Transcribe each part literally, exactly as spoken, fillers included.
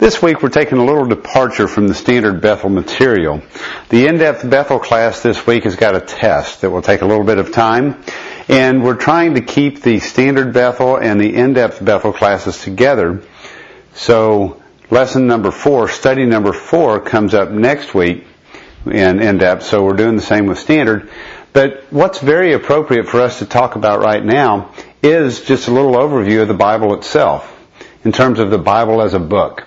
This week we're taking a little departure from the standard Bethel material. The in-depth Bethel class this week has got a test that will take a little bit of time, and we're trying to keep the standard Bethel and the in-depth Bethel classes together. So lesson number four, study number four, comes up next week in in-depth, so we're doing the same with standard. But what's very appropriate for us to talk about right now is just a little overview of the Bible itself, in terms of the Bible as a book.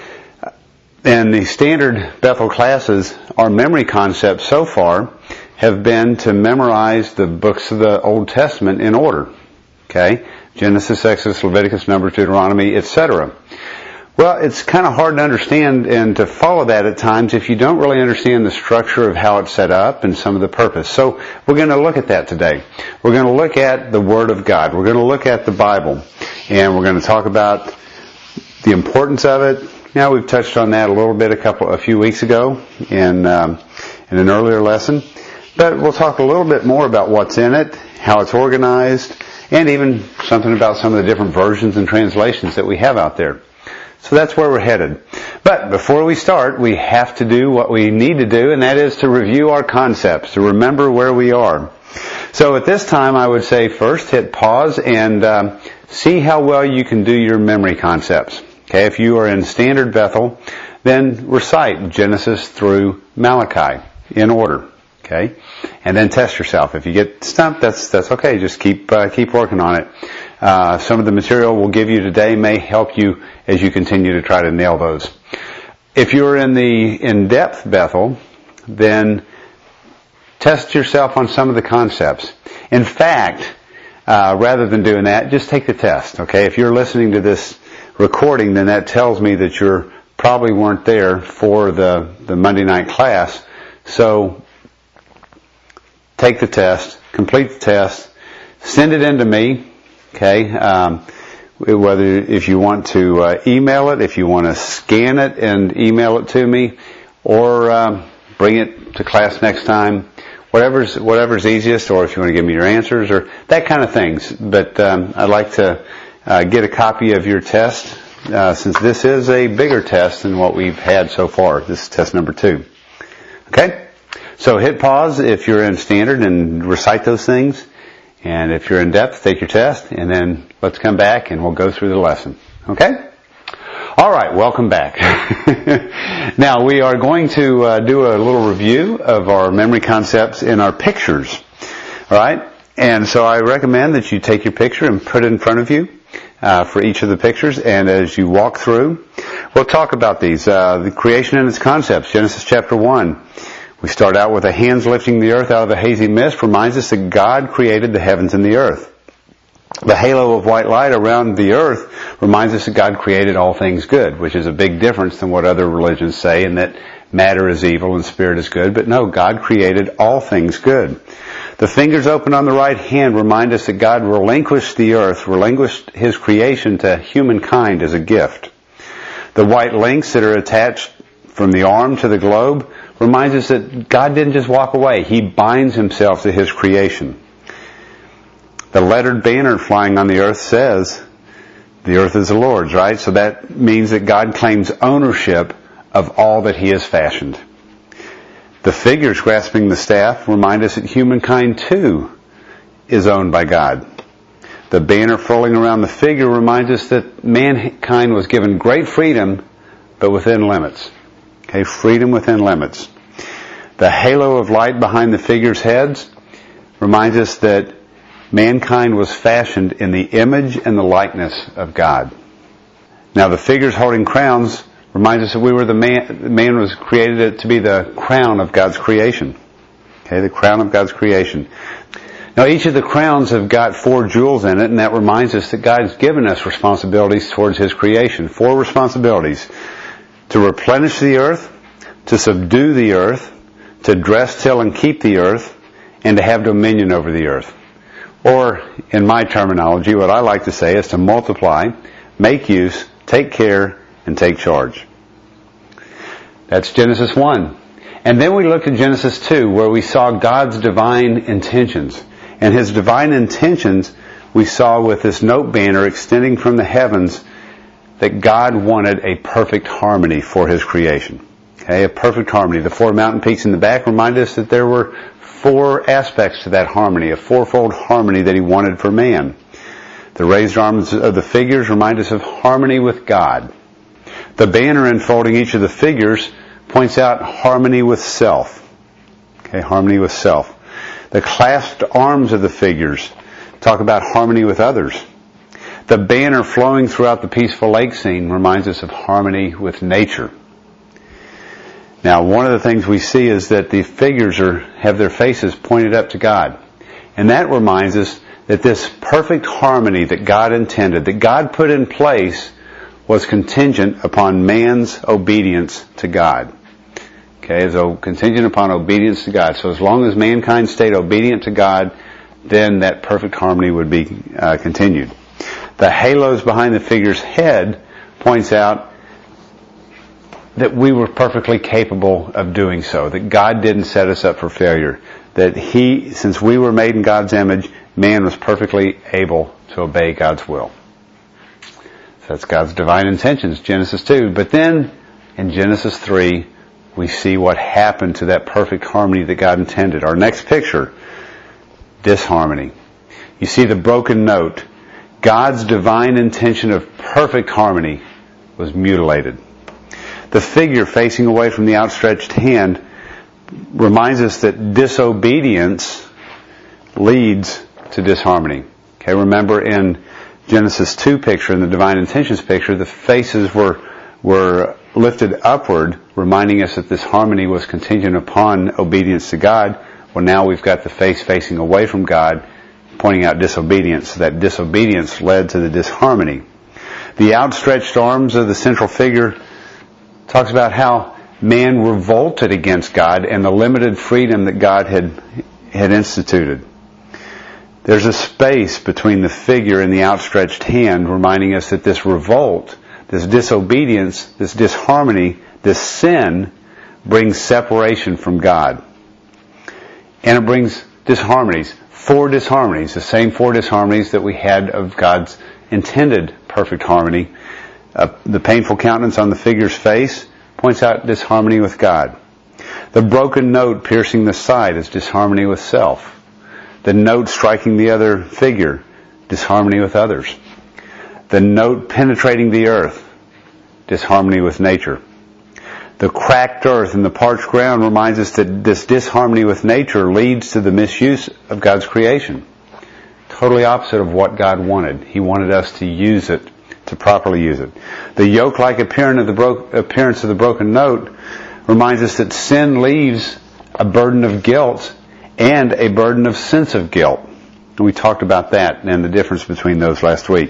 And the standard Bethel classes, our memory concepts so far have been to memorize the books of the Old Testament in order. Okay? Genesis, Exodus, Leviticus, Numbers, Deuteronomy, et cetera. Well, it's kind of hard to understand and to follow that at times if you don't really understand the structure of how it's set up and some of the purpose. So we're going to look at that today. We're going to look at the Word of God. We're going to look at the Bible. And we're going to talk about the importance of it. Now, we've touched on that a little bit a couple, a few weeks ago in um, in an earlier lesson, but we'll talk a little bit more about what's in it, how it's organized, and even something about some of the different versions and translations that we have out there. So that's where we're headed. But before we start, we have to do what we need to do, and that is to review our concepts, to remember where we are. So at this time, I would say first hit pause and um, see how well you can do your memory concepts. Okay, if you are in standard Bethel, then recite Genesis through Malachi in order. Okay, and then test yourself. If you get stumped, that's that's okay. Just keep uh, keep working on it. Uh, some of the material we'll give you today may help you as you continue to try to nail those. If you're in the in-depth Bethel, then test yourself on some of the concepts. In fact, uh, rather than doing that, just take the test. Okay, if you're listening to this recording, then that tells me that you probably weren't there for the, the Monday night class. So take the test, complete the test, send it in to me. Okay, um, whether if you want to uh, email it, if you want to scan it and email it to me, or um, bring it to class next time, whatever's whatever's easiest, or if you want to give me your answers or that kind of things. But um, I'd like to Uh, get a copy of your test, uh, since this is a bigger test than what we've had so far. This is test number two. Okay? So hit pause if you're in standard and recite those things. And if you're in depth, take your test. And then let's come back and we'll go through the lesson. Okay? Alright, welcome back. Now we are going to uh, do a little review of our memory concepts in our pictures. Alright? And so I recommend that you take your picture and put it in front of you. Uh, for each of the pictures, and as you walk through, we'll talk about these. Uh, the creation and its concepts, Genesis chapter one. We start out with the hands lifting the earth out of the hazy mist, reminds us that God created the heavens and the earth. The halo of white light around the earth reminds us that God created all things good, which is a big difference than what other religions say, and that matter is evil and spirit is good. But no, God created all things good. The fingers open on the right hand remind us that God relinquished the earth, relinquished His creation to humankind as a gift. The white links that are attached from the arm to the globe reminds us that God didn't just walk away. He binds Himself to His creation. The lettered banner flying on the earth says, the earth is the Lord's, right? So that means that God claims ownership of all that He has fashioned. The figures grasping the staff remind us that humankind too is owned by God. The banner furling around the figure reminds us that mankind was given great freedom, but within limits. Okay, freedom within limits. The halo of light behind the figures' heads reminds us that mankind was fashioned in the image and the likeness of God. Now the figures holding crowns reminds us that we were the man, man was created to be the crown of God's creation. Okay, the crown of God's creation. Now each of the crowns have got four jewels in it, and that reminds us that God's given us responsibilities towards His creation. Four responsibilities. To replenish the earth, to subdue the earth, to dress, till, and keep the earth, and to have dominion over the earth. Or, in my terminology, what I like to say is to multiply, make use, take care, and take charge. That's Genesis one. And then we looked at Genesis two, where we saw God's divine intentions. And His divine intentions we saw with this note banner extending from the heavens that God wanted a perfect harmony for His creation. Okay, a perfect harmony. The four mountain peaks in the back remind us that there were four aspects to that harmony, a fourfold harmony that He wanted for man. The raised arms of the figures remind us of harmony with God. The banner enfolding each of the figures points out harmony with self. Okay, harmony with self. The clasped arms of the figures talk about harmony with others. The banner flowing throughout the peaceful lake scene reminds us of harmony with nature. Now, one of the things we see is that the figures are have their faces pointed up to God. And that reminds us that this perfect harmony that God intended, that God put in place, was contingent upon man's obedience to God. Okay, so contingent upon obedience to God. So as long as mankind stayed obedient to God, then that perfect harmony would be uh, continued. The halos behind the figure's head points out that we were perfectly capable of doing so, that God didn't set us up for failure, that He, since we were made in God's image, man was perfectly able to obey God's will. So that's God's divine intentions, Genesis two. But then, in Genesis three, we see what happened to that perfect harmony that God intended. Our next picture, disharmony. You see the broken note. God's divine intention of perfect harmony was mutilated. The figure facing away from the outstretched hand reminds us that disobedience leads to disharmony. Okay, remember in Genesis two picture, in the divine intentions picture, the faces were were lifted upward, reminding us that this harmony was contingent upon obedience to God. Well, now we've got the face facing away from God, pointing out disobedience. That disobedience led to the disharmony. The outstretched arms of the central figure talks about how man revolted against God and the limited freedom that God had had instituted. There's a space between the figure and the outstretched hand, reminding us that this revolt, this disobedience, this disharmony, this sin brings separation from God. And it brings disharmonies. Four disharmonies, the same four disharmonies that we had of God's intended perfect harmony. Uh, the painful countenance on the figure's face points out disharmony with God. The broken note piercing the side is disharmony with self. The note striking the other figure, disharmony with others. The note penetrating the earth, disharmony with nature. The cracked earth and the parched ground reminds us that this disharmony with nature leads to the misuse of God's creation. Totally opposite of what God wanted. He wanted us to use it, to properly use it. The yoke-like appearance of the, bro- appearance of the broken note reminds us that sin leaves a burden of guilt and a burden of sense of guilt. And we talked about that and the difference between those last week.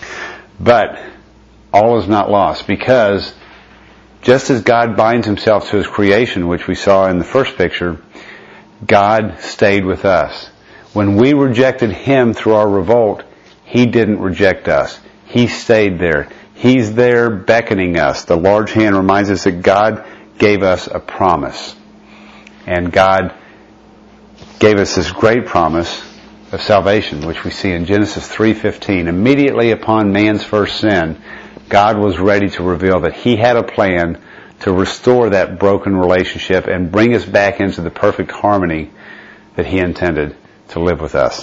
But all is not lost, because just as God binds Himself to His creation, which we saw in the first picture, God stayed with us. When we rejected Him through our revolt, He didn't reject us. He stayed there. He's there beckoning us. The large hand reminds us that God gave us a promise. And God gave us this great promise of salvation, which we see in Genesis three fifteen. Immediately upon man's first sin, God was ready to reveal that He had a plan to restore that broken relationship and bring us back into the perfect harmony that He intended to live with us.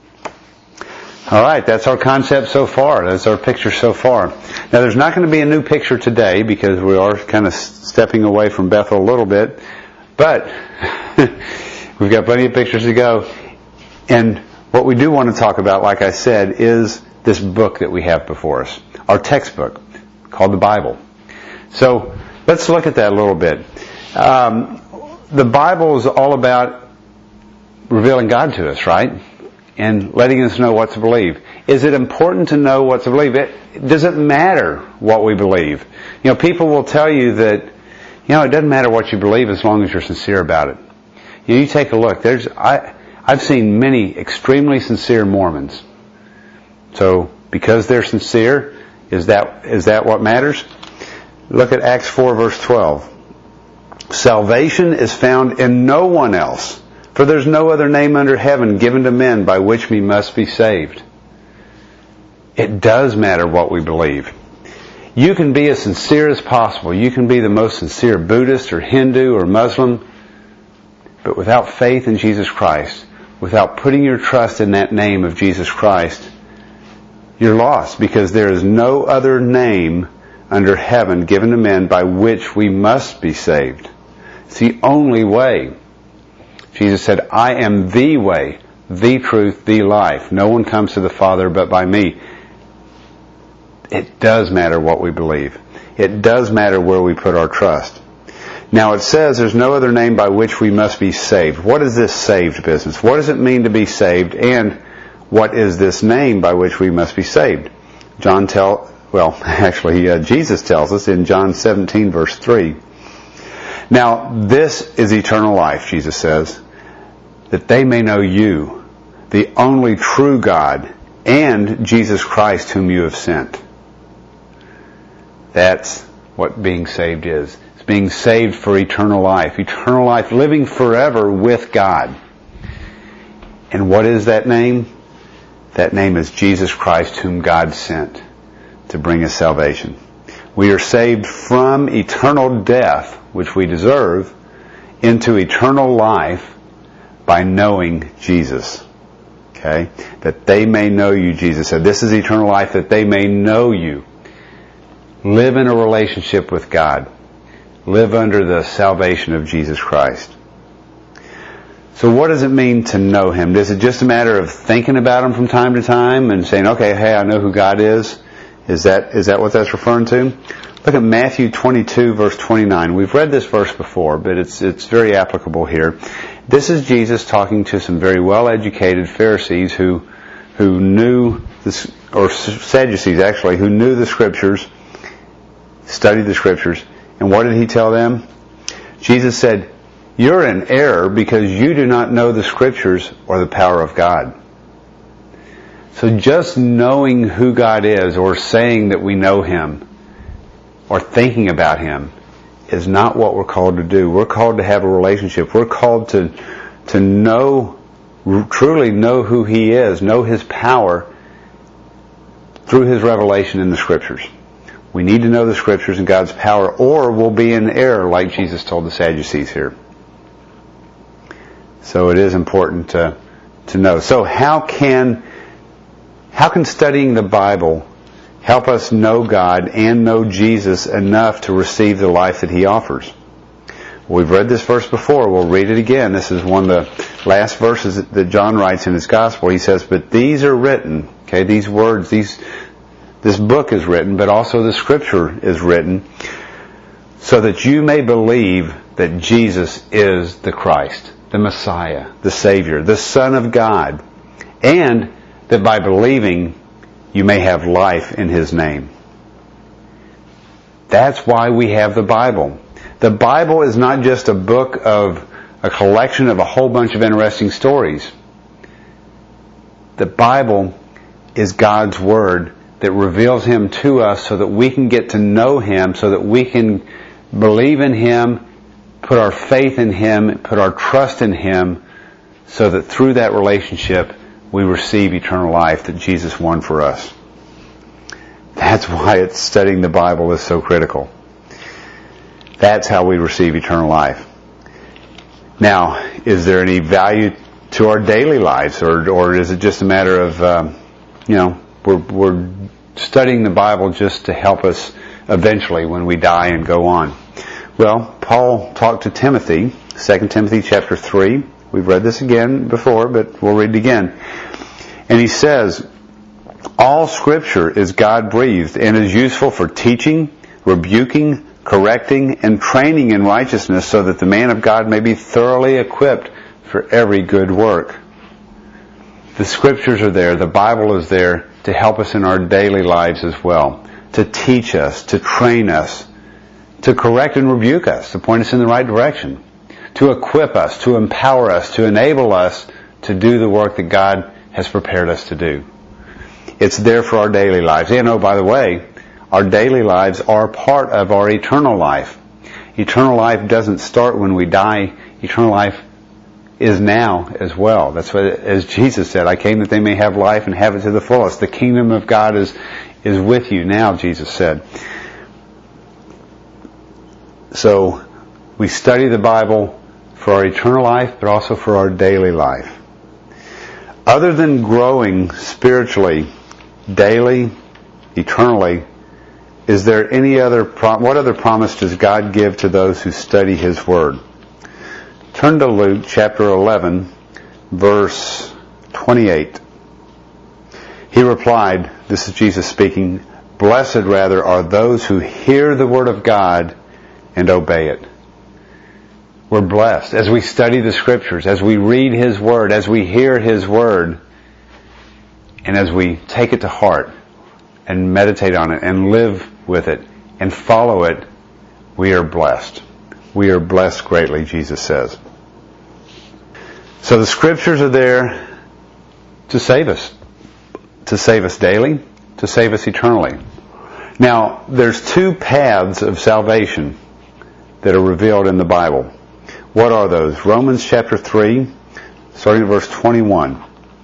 All right, that's our concept so far. That's our picture so far. Now, there's not going to be a new picture today because we are kind of stepping away from Bethel a little bit, but we've got plenty of pictures to go. And what we do want to talk about, like I said, is this book that we have before us, our textbook called the Bible. So let's look at that a little bit. Um, the Bible is all about revealing God to us, right? And letting us know what to believe. Is it important to know what to believe? It, does it matter what we believe? You know, people will tell you that, you know, it doesn't matter what you believe as long as you're sincere about it. You know, you take a look. There's, I, I've seen many extremely sincere Mormons. So, because they're sincere, is that, is that what matters? Look at Acts four verse twelve. Salvation is found in no one else. For there's no other name under heaven given to men by which we must be saved. It does matter what we believe. You can be as sincere as possible. You can be the most sincere Buddhist or Hindu or Muslim, but without faith in Jesus Christ, without putting your trust in that name of Jesus Christ, you're lost, because there is no other name under heaven given to men by which we must be saved. It's the only way. Jesus said, I am the way, the truth, the life. No one comes to the Father but by me. It does matter what we believe. It does matter where we put our trust. Now it says there's no other name by which we must be saved. What is this saved business? What does it mean to be saved? And what is this name by which we must be saved? John tell, well, actually uh, Jesus tells us in John seventeen verse three. Now this is eternal life, Jesus says, that they may know you, the only true God, and Jesus Christ whom you have sent. That's what being saved is. It's being saved for eternal life. Eternal life, living forever with God. And what is that name? That name is Jesus Christ whom God sent to bring us salvation. We are saved from eternal death, which we deserve, into eternal life by knowing Jesus. Okay? That they may know you, Jesus said. This is eternal life, that they may know you. Live in a relationship with God. Live under the salvation of Jesus Christ. So what does it mean to know Him? Is it just a matter of thinking about Him from time to time and saying, okay, hey, I know who God is? Is that, is that what that's referring to? Look at Matthew twenty-two verse twenty-nine. We've read this verse before, but it's, it's very applicable here. This is Jesus talking to some very well-educated Pharisees who, who knew this, or Sadducees actually, who knew the Scriptures, studied the Scriptures. And what did He tell them? Jesus said, you're in error because you do not know the Scriptures or the power of God. So just knowing who God is, or saying that we know Him, or thinking about Him, is not what we're called to do. We're called to have a relationship. We're called to, to know, truly know who He is, know His power through His revelation in the Scriptures. We need to know the Scriptures and God's power, or we'll be in error like Jesus told the Sadducees here. So it is important to, to know. So how can, how can studying the Bible help us know God and know Jesus enough to receive the life that He offers? We've read this verse before. We'll read it again. This is one of the last verses that John writes in his Gospel. He says, but these are written, okay, these words, these, this book is written, but also the Scripture is written, so that you may believe that Jesus is the Christ, the Messiah, the Savior, the Son of God, and that by believing you may have life in His name. That's why we have the Bible. The Bible is not just a book of a collection of a whole bunch of interesting stories. The Bible is God's Word that reveals Him to us so that we can get to know Him, so that we can believe in Him, put our faith in Him, put our trust in Him, so that through that relationship we receive eternal life that Jesus won for us. That's why it's studying the Bible is so critical. That's how we receive eternal life. Now, is there any value to our daily lives, or or is it just a matter of, um, you know, we're we're studying the Bible just to help us eventually when we die and go on? Well, Paul talked to Timothy, Second Timothy chapter three. We've read this again before, but we'll read it again. And he says, all Scripture is God-breathed and is useful for teaching, rebuking, correcting, and training in righteousness, so that the man of God may be thoroughly equipped for every good work. The Scriptures are there, the Bible is there to help us in our daily lives as well, to teach us, to train us, to correct and rebuke us, to point us in the right direction, to equip us, to empower us, to enable us to do the work that God has prepared us to do. It's there for our daily lives. And oh, by the way, our daily lives are part of our eternal life. Eternal life doesn't start when we die. Eternal life is now as well. That's what, as Jesus said, I came that they may have life and have it to the fullest. The kingdom of God is, is with you now, Jesus said. So we study the Bible for our eternal life, but also for our daily life. Other than growing spiritually, daily, eternally, is there any other, pro- what other promise does God give to those who study His Word? Turn to Luke chapter eleven, verse twenty-eight. He replied, this is Jesus speaking, "Blessed rather are those who hear the Word of God and obey it." We're blessed as we study the Scriptures, as we read His Word, as we hear His Word, and as we take it to heart and meditate on it and live with it and follow it, we are blessed. We are blessed greatly, Jesus says. So the Scriptures are there to save us. To save us daily, to save us eternally. Now, there's two paths of salvation that are revealed in the Bible. What are those? Romans chapter three, starting at verse twenty-one.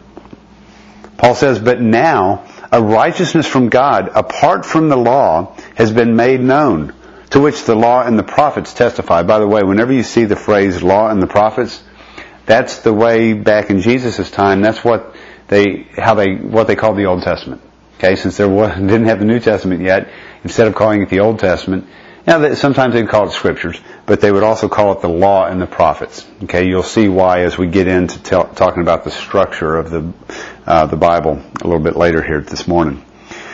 Paul says, "But now a righteousness from God, apart from the law, has been made known, to which the law and the prophets testify." By the way, whenever you see the phrase law and the prophets, that's the way back in Jesus' time, that's what they, how they, what they called the Old Testament. Okay, since there was, didn't have the New Testament yet, instead of calling it the Old Testament, now they, sometimes they'd call it Scriptures, but they would also call it the law and the prophets. Okay, you'll see why as we get into tell, talking about the structure of the uh, the Bible a little bit later here this morning.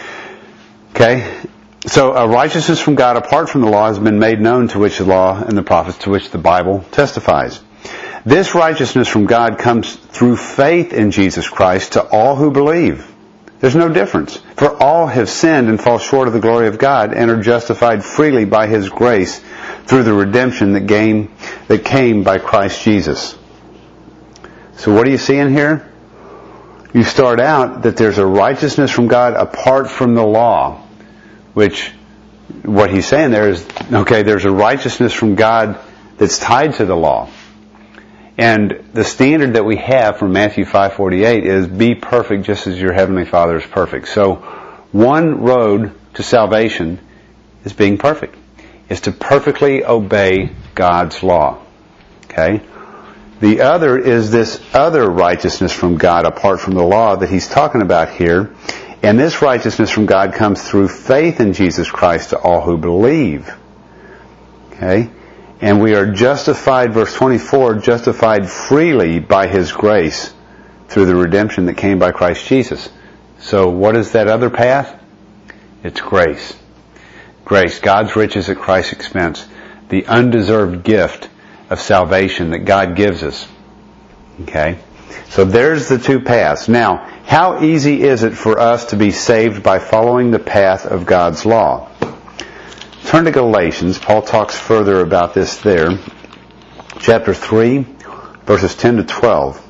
Okay, so a righteousness from God apart from the law has been made known, to which the law and the prophets, to which the Bible testifies. This righteousness from God comes through faith in Jesus Christ to all who believe. There's no difference. For all have sinned and fall short of the glory of God and are justified freely by His grace through the redemption that came, that came by Christ Jesus. So what do you see in here? You start out that there's a righteousness from God apart from the law, which what he's saying there is, okay, there's a righteousness from God that's tied to the law. And the standard that we have from Matthew five forty-eight is be perfect just as your heavenly Father is perfect. So one road to salvation is being perfect, is to perfectly obey God's law. Okay? The other is this other righteousness from God apart from the law that he's talking about here. And this righteousness from God comes through faith in Jesus Christ to all who believe. Okay? And we are justified, verse twenty-four, justified freely by His grace through the redemption that came by Christ Jesus. So what is that other path? It's grace. Grace, God's riches at Christ's expense. The undeserved gift of salvation that God gives us. Okay? So there's the two paths. Now, how easy is it for us to be saved by following the path of God's law? Turn to Galatians. Paul talks further about this there. Chapter three, verses ten to twelve.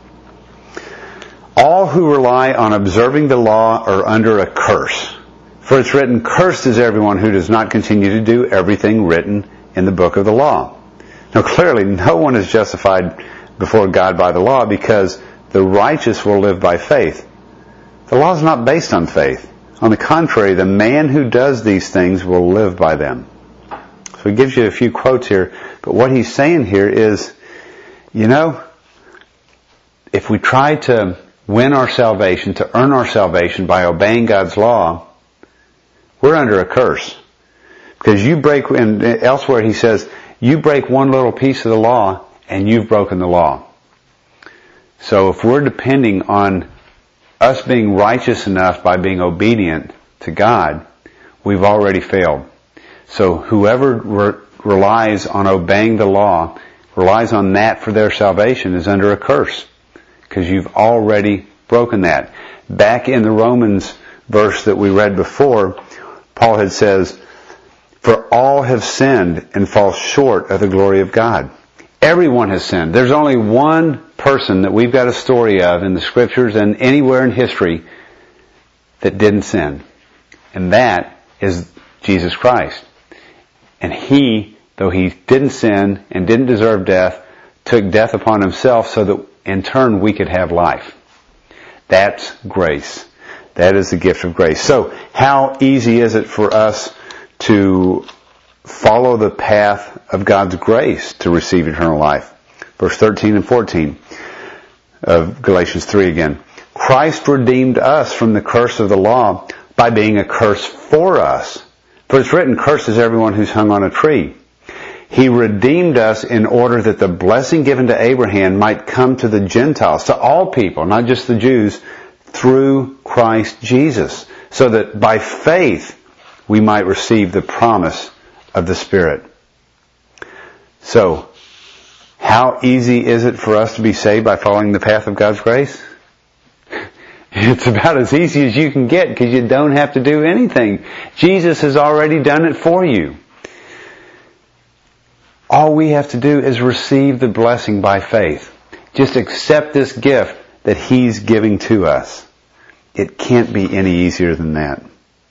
All who rely on observing the law are under a curse. For it's written, "Cursed is everyone who does not continue to do everything written in the book of the law." Now clearly, no one is justified before God by the law because the righteous will live by faith. The law is not based on faith. On the contrary, the man who does these things will live by them. So he gives you a few quotes here, but what he's saying here is, you know, if we try to win our salvation, to earn our salvation by obeying God's law, we're under a curse. Because you break, and elsewhere he says, you break one little piece of the law and you've broken the law. So if we're depending on us being righteous enough by being obedient to God, we've already failed. So whoever re- relies on obeying the law, relies on that for their salvation, is under a curse. Because you've already broken that. Back in the Romans verse that we read before, Paul had says, "For all have sinned and fall short of the glory of God." Everyone has sinned. There's only one person that we've got a story of in the Scriptures and anywhere in history that didn't sin. And that is Jesus Christ. And He, though He didn't sin and didn't deserve death, took death upon Himself so that in turn we could have life. That's grace. That is the gift of grace. So how easy is it for us to follow the path of God's grace to receive eternal life. Verse thirteen and fourteen of Galatians three again. Christ redeemed us from the curse of the law by being a curse for us. For it's written, cursed is everyone who's hung on a tree. He redeemed us in order that the blessing given to Abraham might come to the Gentiles, to all people, not just the Jews, through Christ Jesus, so that by faith we might receive the promise of the Spirit. So, how easy is it for us to be saved by following the path of God's grace? It's about as easy as you can get because you don't have to do anything. Jesus has already done it for you. All we have to do is receive the blessing by faith. Just accept this gift that He's giving to us. It can't be any easier than that.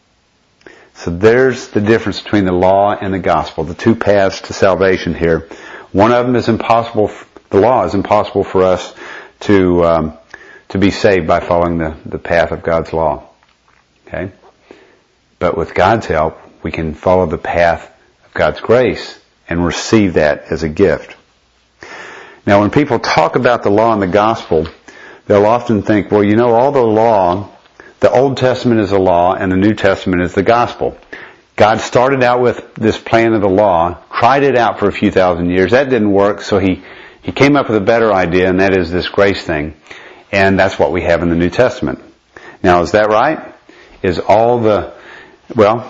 So there's the difference between the law and the gospel, the two paths to salvation here. One of them is impossible, the law is impossible for us to um, to be saved by following the, the path of God's law. Okay? But with God's help, we can follow the path of God's grace and receive that as a gift. Now when people talk about the law and the gospel, they'll often think, well, you know, all the law, the Old Testament is the law and the New Testament is the gospel. God started out with this plan of the law, tried it out for a few thousand years. That didn't work, so he, he came up with a better idea, and that is this grace thing. And that's what we have in the New Testament. Now, is that right? Is all the, well,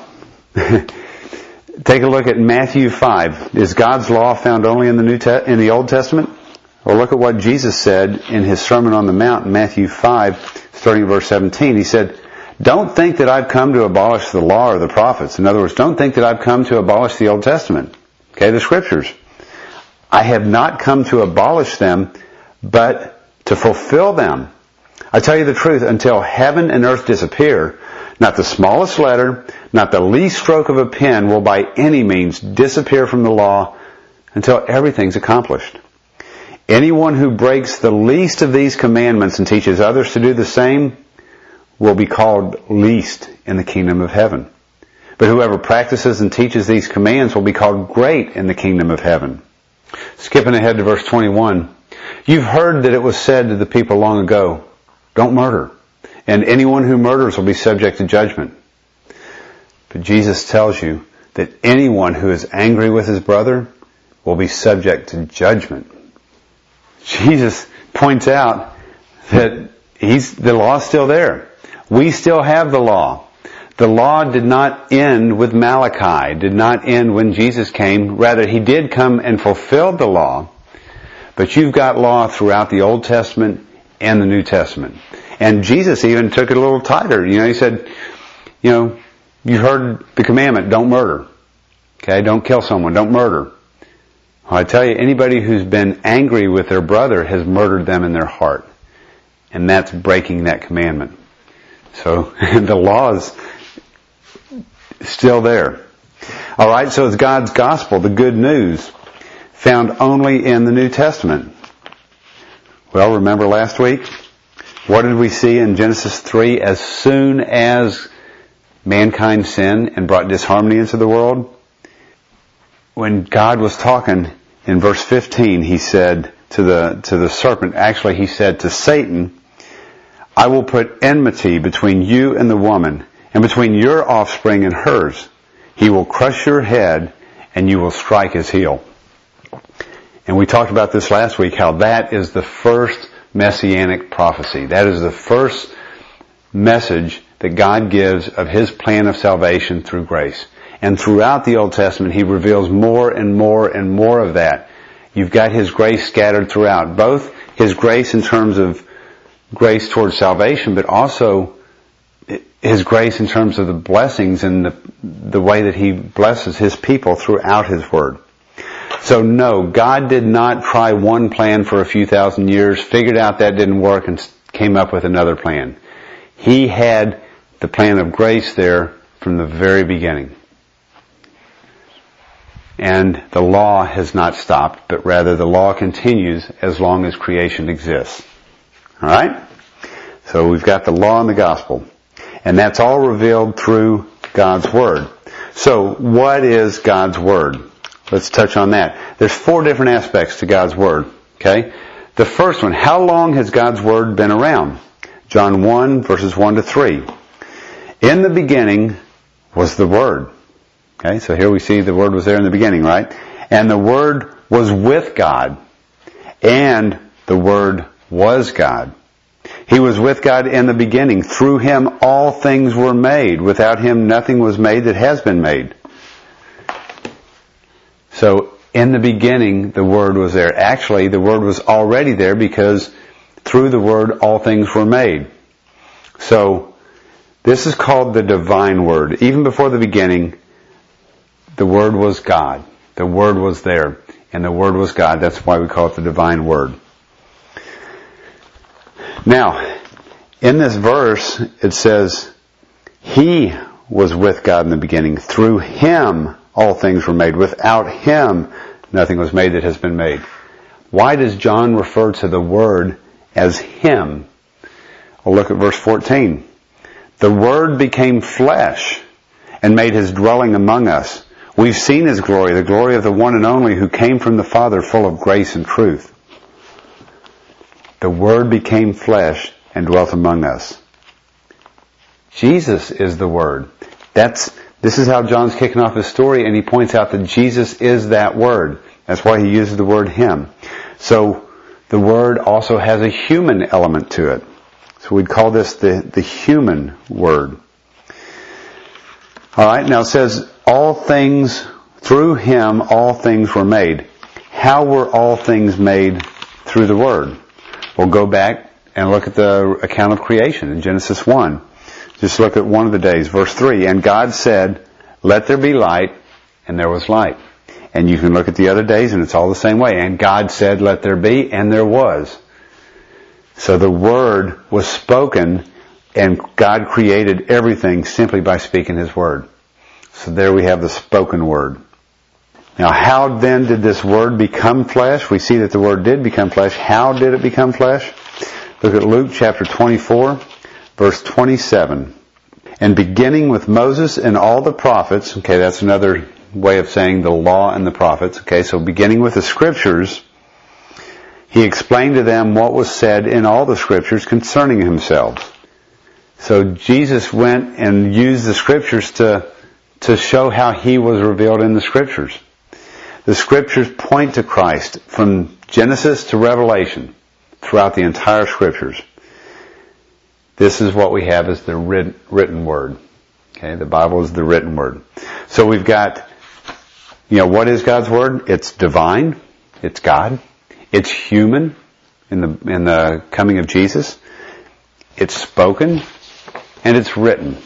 take a look at Matthew five. Is God's law found only in the New Te- in the Old Testament? Well, look at what Jesus said in His Sermon on the Mount in Matthew five, starting in verse seventeen. He said, don't think that I've come to abolish the law or the prophets. In other words, don't think that I've come to abolish the Old Testament. Okay, the Scriptures. I have not come to abolish them, but to fulfill them. I tell you the truth, until heaven and earth disappear, not the smallest letter, not the least stroke of a pen will by any means disappear from the law until everything's accomplished. Anyone who breaks the least of these commandments and teaches others to do the same will be called least in the kingdom of heaven. But whoever practices and teaches these commands will be called great in the kingdom of heaven. Skipping ahead to verse twenty-one. You've heard that it was said to the people long ago, don't murder, and anyone who murders will be subject to judgment. But Jesus tells you that anyone who is angry with his brother will be subject to judgment. Jesus points out that he's, the law's still there. We still have the law. The law did not end with Malachi, did not end when Jesus came. Rather, He did come and fulfill the law. But you've got law throughout the Old Testament and the New Testament. And Jesus even took it a little tighter. You know, He said, you know, you heard the commandment, don't murder. Okay, don't kill someone, don't murder. Well, I tell you, anybody who's been angry with their brother has murdered them in their heart. And that's breaking that commandment. So, the law is still there. Alright, so it's God's gospel, the good news, found only in the New Testament. Well, remember last week? What did we see in Genesis three? As soon as mankind sinned and brought disharmony into the world, when God was talking in verse fifteen, He said to the, to the serpent, actually He said to Satan, I will put enmity between you and the woman, and between your offspring and hers. He will crush your head, and you will strike his heel. And we talked about this last week, how that is the first messianic prophecy. That is the first message that God gives of His plan of salvation through grace. And throughout the Old Testament, He reveals more and more and more of that. You've got His grace scattered throughout. Both His grace in terms of grace towards salvation, but also His grace in terms of the blessings and the, the way that He blesses His people throughout His Word. So no, God did not try one plan for a few thousand years, figured out that didn't work, and came up with another plan. He had the plan of grace there from the very beginning. And the law has not stopped, but rather the law continues as long as creation exists. Alright? So we've got the law and the gospel. And that's all revealed through God's Word. So, what is God's Word? Let's touch on that. There's four different aspects to God's Word. Okay? The first one, how long has God's Word been around? John one, verses one to three. In the beginning was the Word. Okay, so here we see the Word was there in the beginning, right? And the Word was with God. And the Word was God. He was with God in the beginning. Through Him all things were made. Without Him nothing was made that has been made. So, in the beginning, the Word was there. Actually, the Word was already there because through the Word all things were made. So, this is called the divine Word. Even before the beginning, the Word was God. The Word was there. And the Word was God. That's why we call it the divine Word. Now, in this verse, it says, He was with God in the beginning. Through Him, all things were made. Without Him, nothing was made that has been made. Why does John refer to the Word as Him? Well, look at verse fourteen. The Word became flesh and made His dwelling among us. We've seen His glory, the glory of the one and only who came from the Father, full of grace and truth. The Word became flesh and dwelt among us. Jesus is the Word. That's, this is how John's kicking off his story, and he points out that Jesus is that Word. That's why he uses the word Him. So, the Word also has a human element to it. So we'd call this the, the human Word. Alright, now it says, all things, through Him all things were made. How were all things made through the Word? We'll go back and look at the account of creation in Genesis one. Just look at one of the days, verse three. And God said, let there be light, and there was light. And you can look at the other days and it's all the same way. And God said, let there be, and there was. So the Word was spoken, and God created everything simply by speaking His Word. So there we have the spoken Word. Now, how then did this Word become flesh? We see that the Word did become flesh. How did it become flesh? Look at Luke chapter twenty-four, verse twenty-seven. And beginning with Moses and all the prophets, okay, that's another way of saying the law and the prophets, okay, so beginning with the Scriptures, He explained to them what was said in all the Scriptures concerning Himself. So Jesus went and used the Scriptures to, to show how He was revealed in the Scriptures. The Scriptures point to Christ from Genesis to Revelation throughout the entire Scriptures. This is what we have as the written Word. Okay, the Bible is the written Word. So we've got, you know, what is God's Word? It's divine. It's God. It's human in the, in the coming of Jesus. It's spoken. And it's written.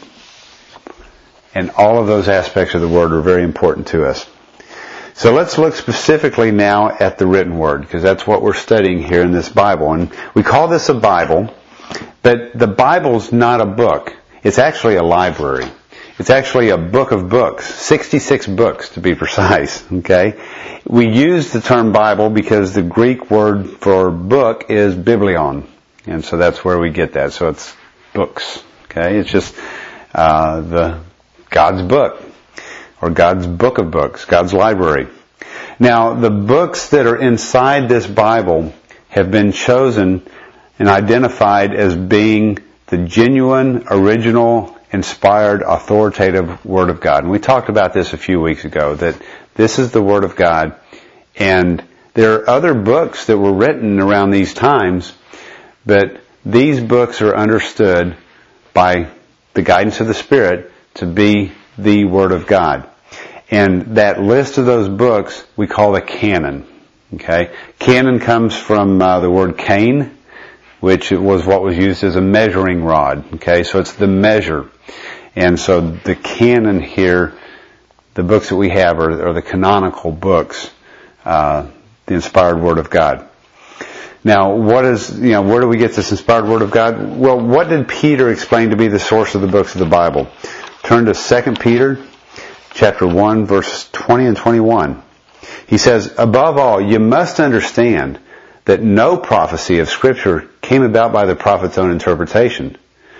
And all of those aspects of the Word are very important to us. So let's look specifically now at the written Word, because that's what we're studying here in this Bible. And we call this a Bible, but the Bible's not a book. It's actually a library. It's actually a book of books, sixty-six books to be precise, okay? We use the term Bible because the Greek word for book is biblion, and so that's where we get that. So it's books, okay? It's just uh, the God's book, or God's book of books, God's library. Now, the books that are inside this Bible have been chosen and identified as being the genuine, original, inspired, authoritative Word of God. And we talked about this a few weeks ago, that this is the Word of God. And there are other books that were written around these times, but these books are understood by the guidance of the Spirit to be the Word of God. And that list of those books we call the canon. Okay? Canon comes from uh, the word cane, which was what was used as a measuring rod. Okay? So it's the measure. And so the canon here, the books that we have are, are the canonical books, uh, the inspired Word of God. Now, what is, you know, where do we get this inspired Word of God? Well, what did Peter explain to be the source of the books of the Bible? Turn to Second Peter chapter one, verse twenty and twenty-one. He says, above all, you must understand that no prophecy of Scripture came about by the prophet's own interpretation.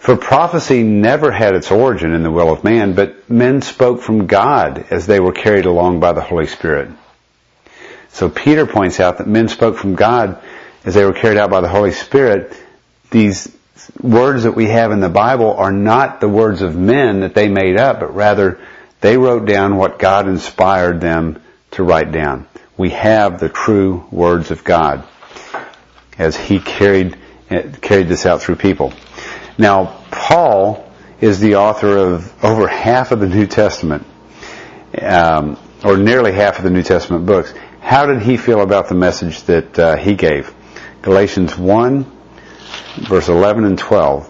For prophecy never had its origin in the will of man, but men spoke from God as they were carried along by the Holy Spirit. So Peter points out that men spoke from God as they were carried out by the Holy Spirit. These words that we have in the Bible are not the words of men that they made up, but rather they wrote down what God inspired them to write down. We have the true words of God as He carried carried this out through people. Now, Paul is the author of over half of the New Testament, um, or nearly half of the New Testament books. How did he feel about the message that uh, he gave? Galatians one, verse eleven and twelve.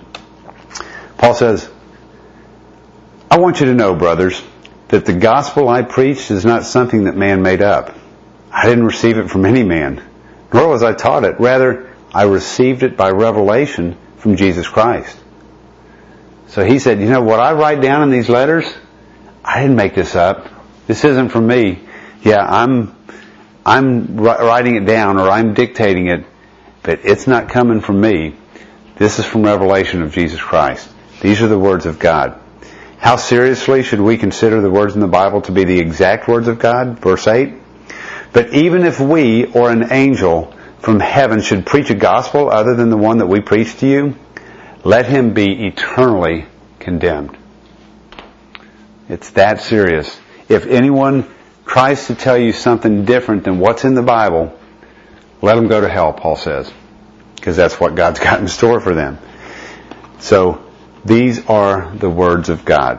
Paul says, I want you to know, brothers, that the gospel I preached is not something that man made up. I didn't receive it from any man, nor was I taught it. Rather, I received it by revelation from Jesus Christ. So he said, you know, what I write down in these letters, I didn't make this up. This isn't from me. Yeah, I'm I'm writing it down, or I'm dictating it, but it's not coming from me. This is from revelation of Jesus Christ. These are the words of God. How seriously should we consider the words in the Bible to be the exact words of God? Verse eight. But even if we or an angel from heaven should preach a gospel other than the one that we preach to you, let him be eternally condemned. It's that serious. If anyone tries to tell you something different than what's in the Bible, let them go to hell, Paul says, because that's what God's got in store for them. So these are the words of God.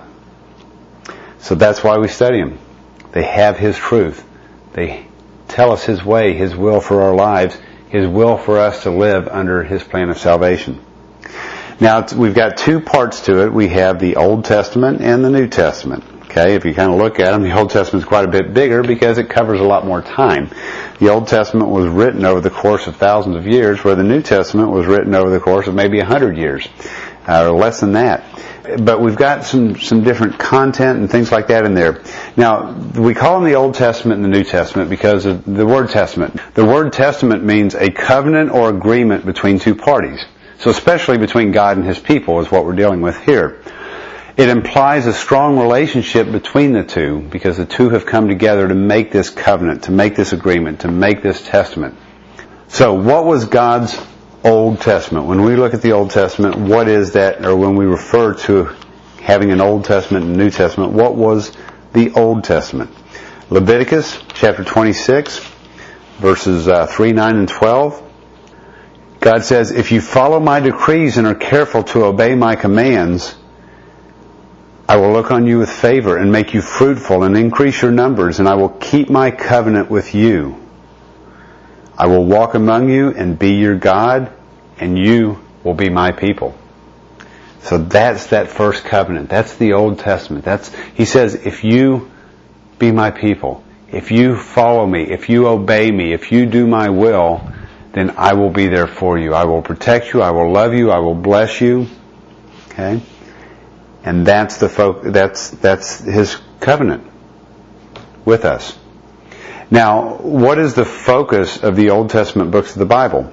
So that's why we study them. They have His truth. They tell us His way, His will for our lives, His will for us to live under His plan of salvation. Now, we've got two parts to it. We have the Old Testament and the New Testament. Okay, if you kind of look at them, the Old Testament is quite a bit bigger because it covers a lot more time. The Old Testament was written over the course of thousands of years, where the New Testament was written over the course of maybe a hundred years, uh, or less than that. But we've got some, some different content and things like that in there. Now, we call them the Old Testament and the New Testament because of the word testament. The word testament means a covenant or agreement between two parties. So especially between God and His people is what we're dealing with here. It implies a strong relationship between the two because the two have come together to make this covenant, to make this agreement, to make this testament. So what was God's Old Testament? When we look at the Old Testament, what is that? Or when we refer to having an Old Testament and New Testament, what was the Old Testament? Leviticus chapter twenty-six, verses uh, three, nine, and twelve. God says, if you follow my decrees and are careful to obey my commands, I will look on you with favor and make you fruitful and increase your numbers, and I will keep my covenant with you. I will walk among you and be your God, and you will be my people. So that's that first covenant. That's the Old Testament. That's, He says, if you be my people, if you follow me, if you obey me, if you do my will, then I will be there for you. I will protect you. I will love you. I will bless you. Okay? And that's the fo- that's that's His covenant with us. Now, what is the focus of the Old Testament books of the Bible?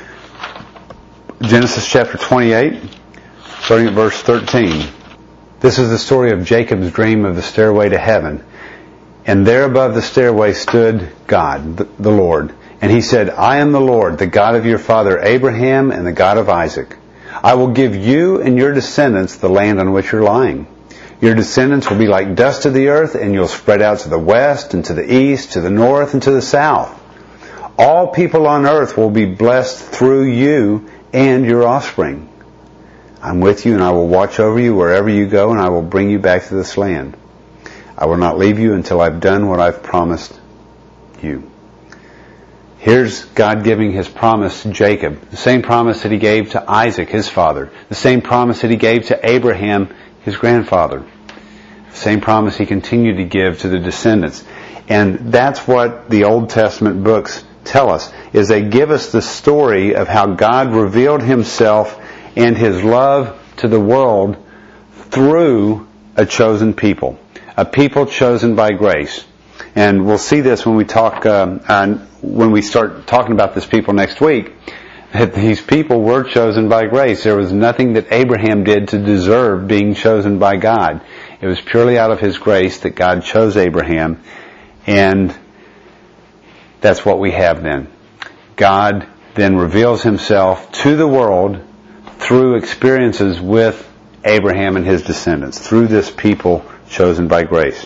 Genesis chapter twenty-eight, starting at verse thirteen. This is the story of Jacob's dream of the stairway to heaven. And there above the stairway stood God, the, the Lord. And He said, I am the Lord, the God of your father Abraham and the God of Isaac. I will give you and your descendants the land on which you're lying. Your descendants will be like dust of the earth, and you'll spread out to the west and to the east, to the north and to the south. All people on earth will be blessed through you and your offspring. I'm with you, and I will watch over you wherever you go, and I will bring you back to this land. I will not leave you until I've done what I've promised you. Here's God giving His promise to Jacob, the same promise that He gave to Isaac, his father, the same promise that He gave to Abraham, his grandfather, the same promise He continued to give to the descendants. And that's what the Old Testament books tell us, is they give us the story of how God revealed Himself and His love to the world through a chosen people, a people chosen by grace. And we'll see this when we talk, uh, uh, when we start talking about this people next week, that these people were chosen by grace. There was nothing that Abraham did to deserve being chosen by God. It was purely out of His grace that God chose Abraham, and that's what we have then. God then reveals Himself to the world through experiences with Abraham and his descendants, through this people chosen by grace.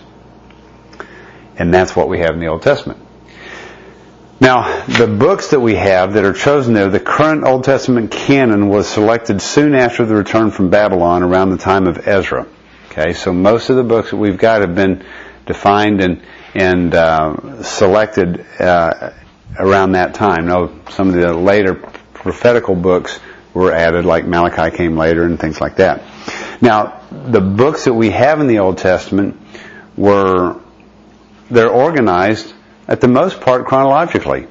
And that's what we have in the Old Testament. Now, the books that we have that are chosen there, the current Old Testament canon was selected soon after the return from Babylon around the time of Ezra. Okay, so most of the books that we've got have been defined and and uh, selected uh, around that time. Now, some of the later prophetical books were added, like Malachi came later and things like that. Now, the books that we have in the Old Testament were, they're organized at the most part chronologically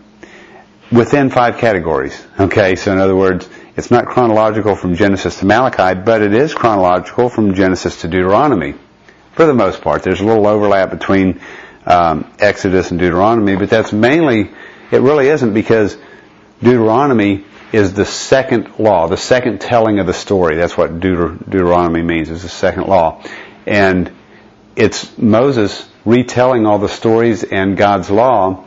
within five categories. Okay, so in other words, it's not chronological from Genesis to Malachi, but it is chronological from Genesis to Deuteronomy for the most part. There's a little overlap between um, Exodus and Deuteronomy, but that's mainly, it really isn't, because Deuteronomy is the second law, the second telling of the story. That's what Deuter- Deuteronomy means, is the second law. And it's Moses retelling all the stories and God's law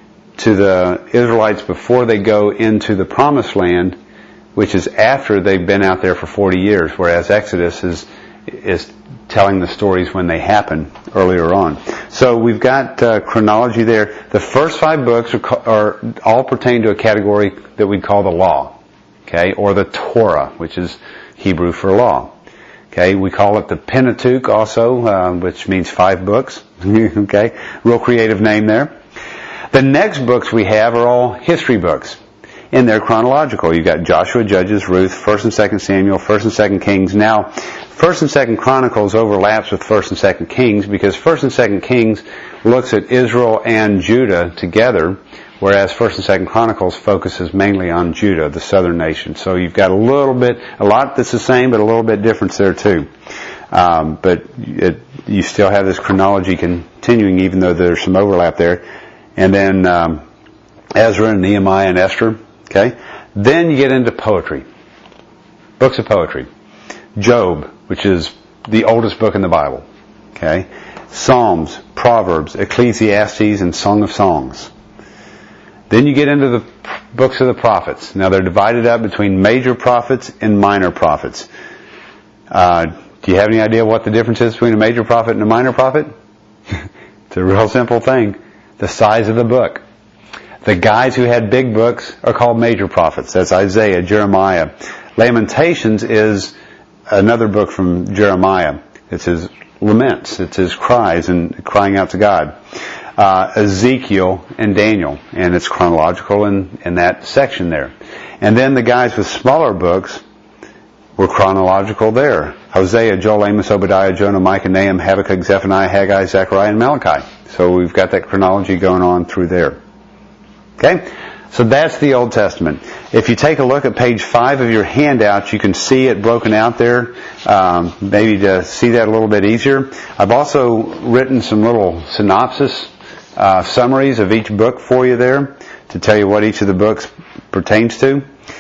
to the Israelites before they go into the Promised Land, which is after they've been out there for forty years, whereas Exodus is is telling the stories when they happen earlier on. So we've got uh, chronology there. The first five books are, are all pertain to a category that we call the law, okay, or the Torah, which is Hebrew for law. Okay, we call it the Pentateuch also, uh, which means five books. Okay, real creative name there. The next books we have are all history books, and they're chronological. You've got Joshua, Judges, Ruth, First and Second Samuel, First and Second Kings. Now, First and Second Chronicles overlaps with First and Second Kings, because First and Second Kings looks at Israel and Judah together, whereas First and Second Chronicles focuses mainly on Judah, the southern nation. So you've got a little bit, a lot that's the same, but a little bit difference there too. Um, but it, you still have this chronology continuing, even though there's some overlap there. And then um, Ezra and Nehemiah and Esther. Okay, then you get into poetry, books of poetry. Job, which is the oldest book in the Bible. Okay, Psalms, Proverbs, Ecclesiastes, and Song of Songs. Then you get into the books of the prophets. Now they're divided up between major prophets and minor prophets. Uh, do you have any idea what the difference is between a major prophet and a minor prophet? It's a real simple thing. The size of the book. The guys who had big books are called major prophets. That's Isaiah, Jeremiah. Lamentations is another book from Jeremiah. It's his laments. It's his cries and crying out to God. Uh, Ezekiel and Daniel, and it's chronological in, in that section there. And then the guys with smaller books were chronological there. Hosea, Joel, Amos, Obadiah, Jonah, Micah, Nahum, Habakkuk, Zephaniah, Haggai, Zechariah, and Malachi. So we've got that chronology going on through there. Okay? So that's the Old Testament. If you take a look at page five of your handout, you can see it broken out there, um, maybe to see that a little bit easier. I've also written some little synopsis uh, summaries of each book for you there to tell you what each of the books pertains to.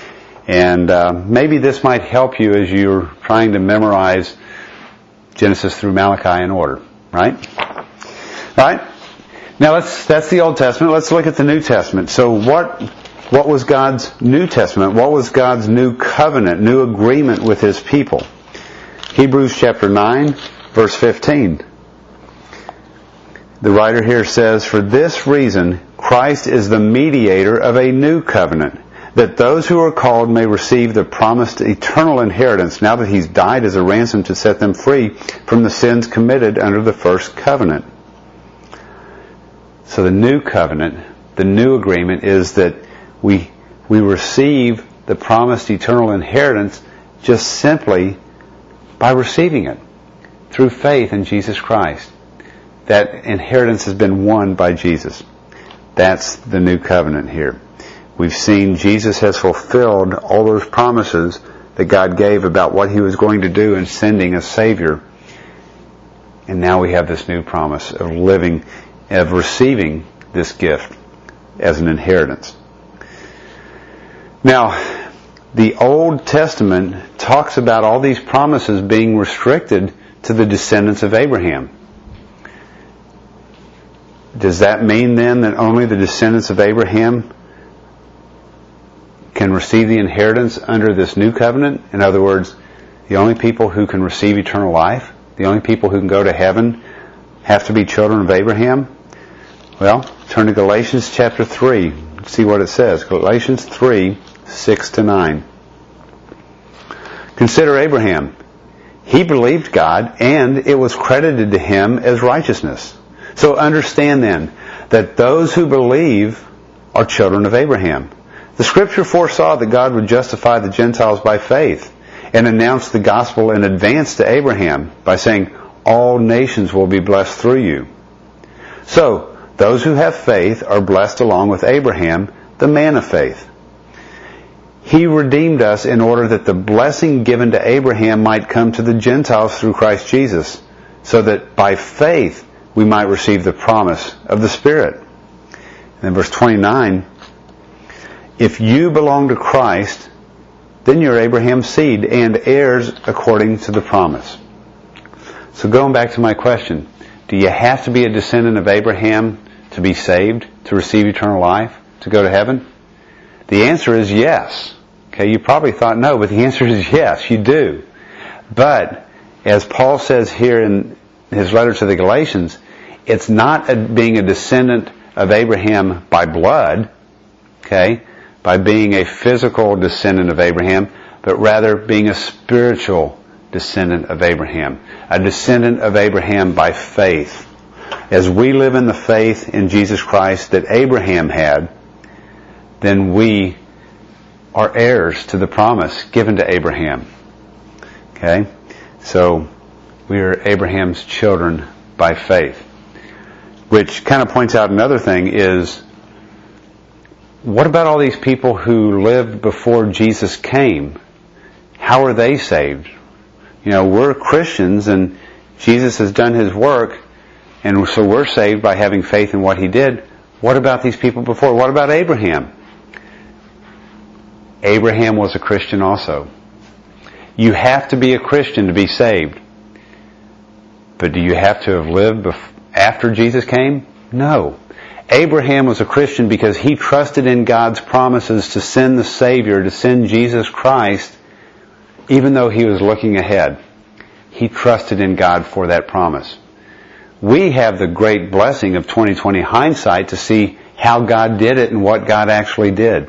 And uh, maybe this might help you as you're trying to memorize Genesis through Malachi in order, right? Right? Now let's, that's the Old Testament. Let's look at the New Testament. So what, what was God's New Testament? What was God's new covenant, new agreement with His people? Hebrews chapter nine, verse fifteen. The writer here says, "For this reason, Christ is the mediator of a new covenant, that those who are called may receive the promised eternal inheritance, now that He's died as a ransom to set them free from the sins committed under the first covenant." So the new covenant, the new agreement, is that we we receive the promised eternal inheritance just simply by receiving it through faith in Jesus Christ. That inheritance has been won by Jesus. That's the new covenant here. We've seen Jesus has fulfilled all those promises that God gave about what He was going to do in sending a Savior. And now we have this new promise of living, of receiving this gift as an inheritance. Now, the Old Testament talks about all these promises being restricted to the descendants of Abraham. Does that mean then that only the descendants of Abraham can receive the inheritance under this new covenant? In other words, the only people who can receive eternal life, the only people who can go to heaven, have to be children of Abraham? Well, turn to Galatians chapter three. See what it says. Galatians three, six to nine. Consider Abraham. He believed God, and it was credited to him as righteousness. So understand then that those who believe are children of Abraham. The Scripture foresaw that God would justify the Gentiles by faith and announced the gospel in advance to Abraham by saying, all nations will be blessed through you. So, those who have faith are blessed along with Abraham, the man of faith. He redeemed us in order that the blessing given to Abraham might come to the Gentiles through Christ Jesus, so that by faith we might receive the promise of the Spirit. And then verse twenty-nine, if you belong to Christ, then you're Abraham's seed and heirs according to the promise. So going back to my question, do you have to be a descendant of Abraham to be saved, to receive eternal life, to go to heaven? The answer is yes. Okay, you probably thought no, but the answer is yes, you do. But, as Paul says here in his letter to the Galatians, it's not a, being a descendant of Abraham by blood, okay, by being a physical descendant of Abraham, but rather being a spiritual descendant of Abraham, a descendant of Abraham by faith. As we live in the faith in Jesus Christ that Abraham had, then we are heirs to the promise given to Abraham. Okay? So, we are Abraham's children by faith. Which kind of points out another thing is, what about all these people who lived before Jesus came? How are they saved? You know, we're Christians and Jesus has done His work, and so we're saved by having faith in what He did. What about these people before? What about Abraham? Abraham was a Christian also. You have to be a Christian to be saved. But do you have to have lived bef- after Jesus came? No. Abraham was a Christian because he trusted in God's promises to send the Savior, to send Jesus Christ, even though he was looking ahead. He trusted in God for that promise. We have the great blessing of twenty twenty hindsight to see how God did it and what God actually did.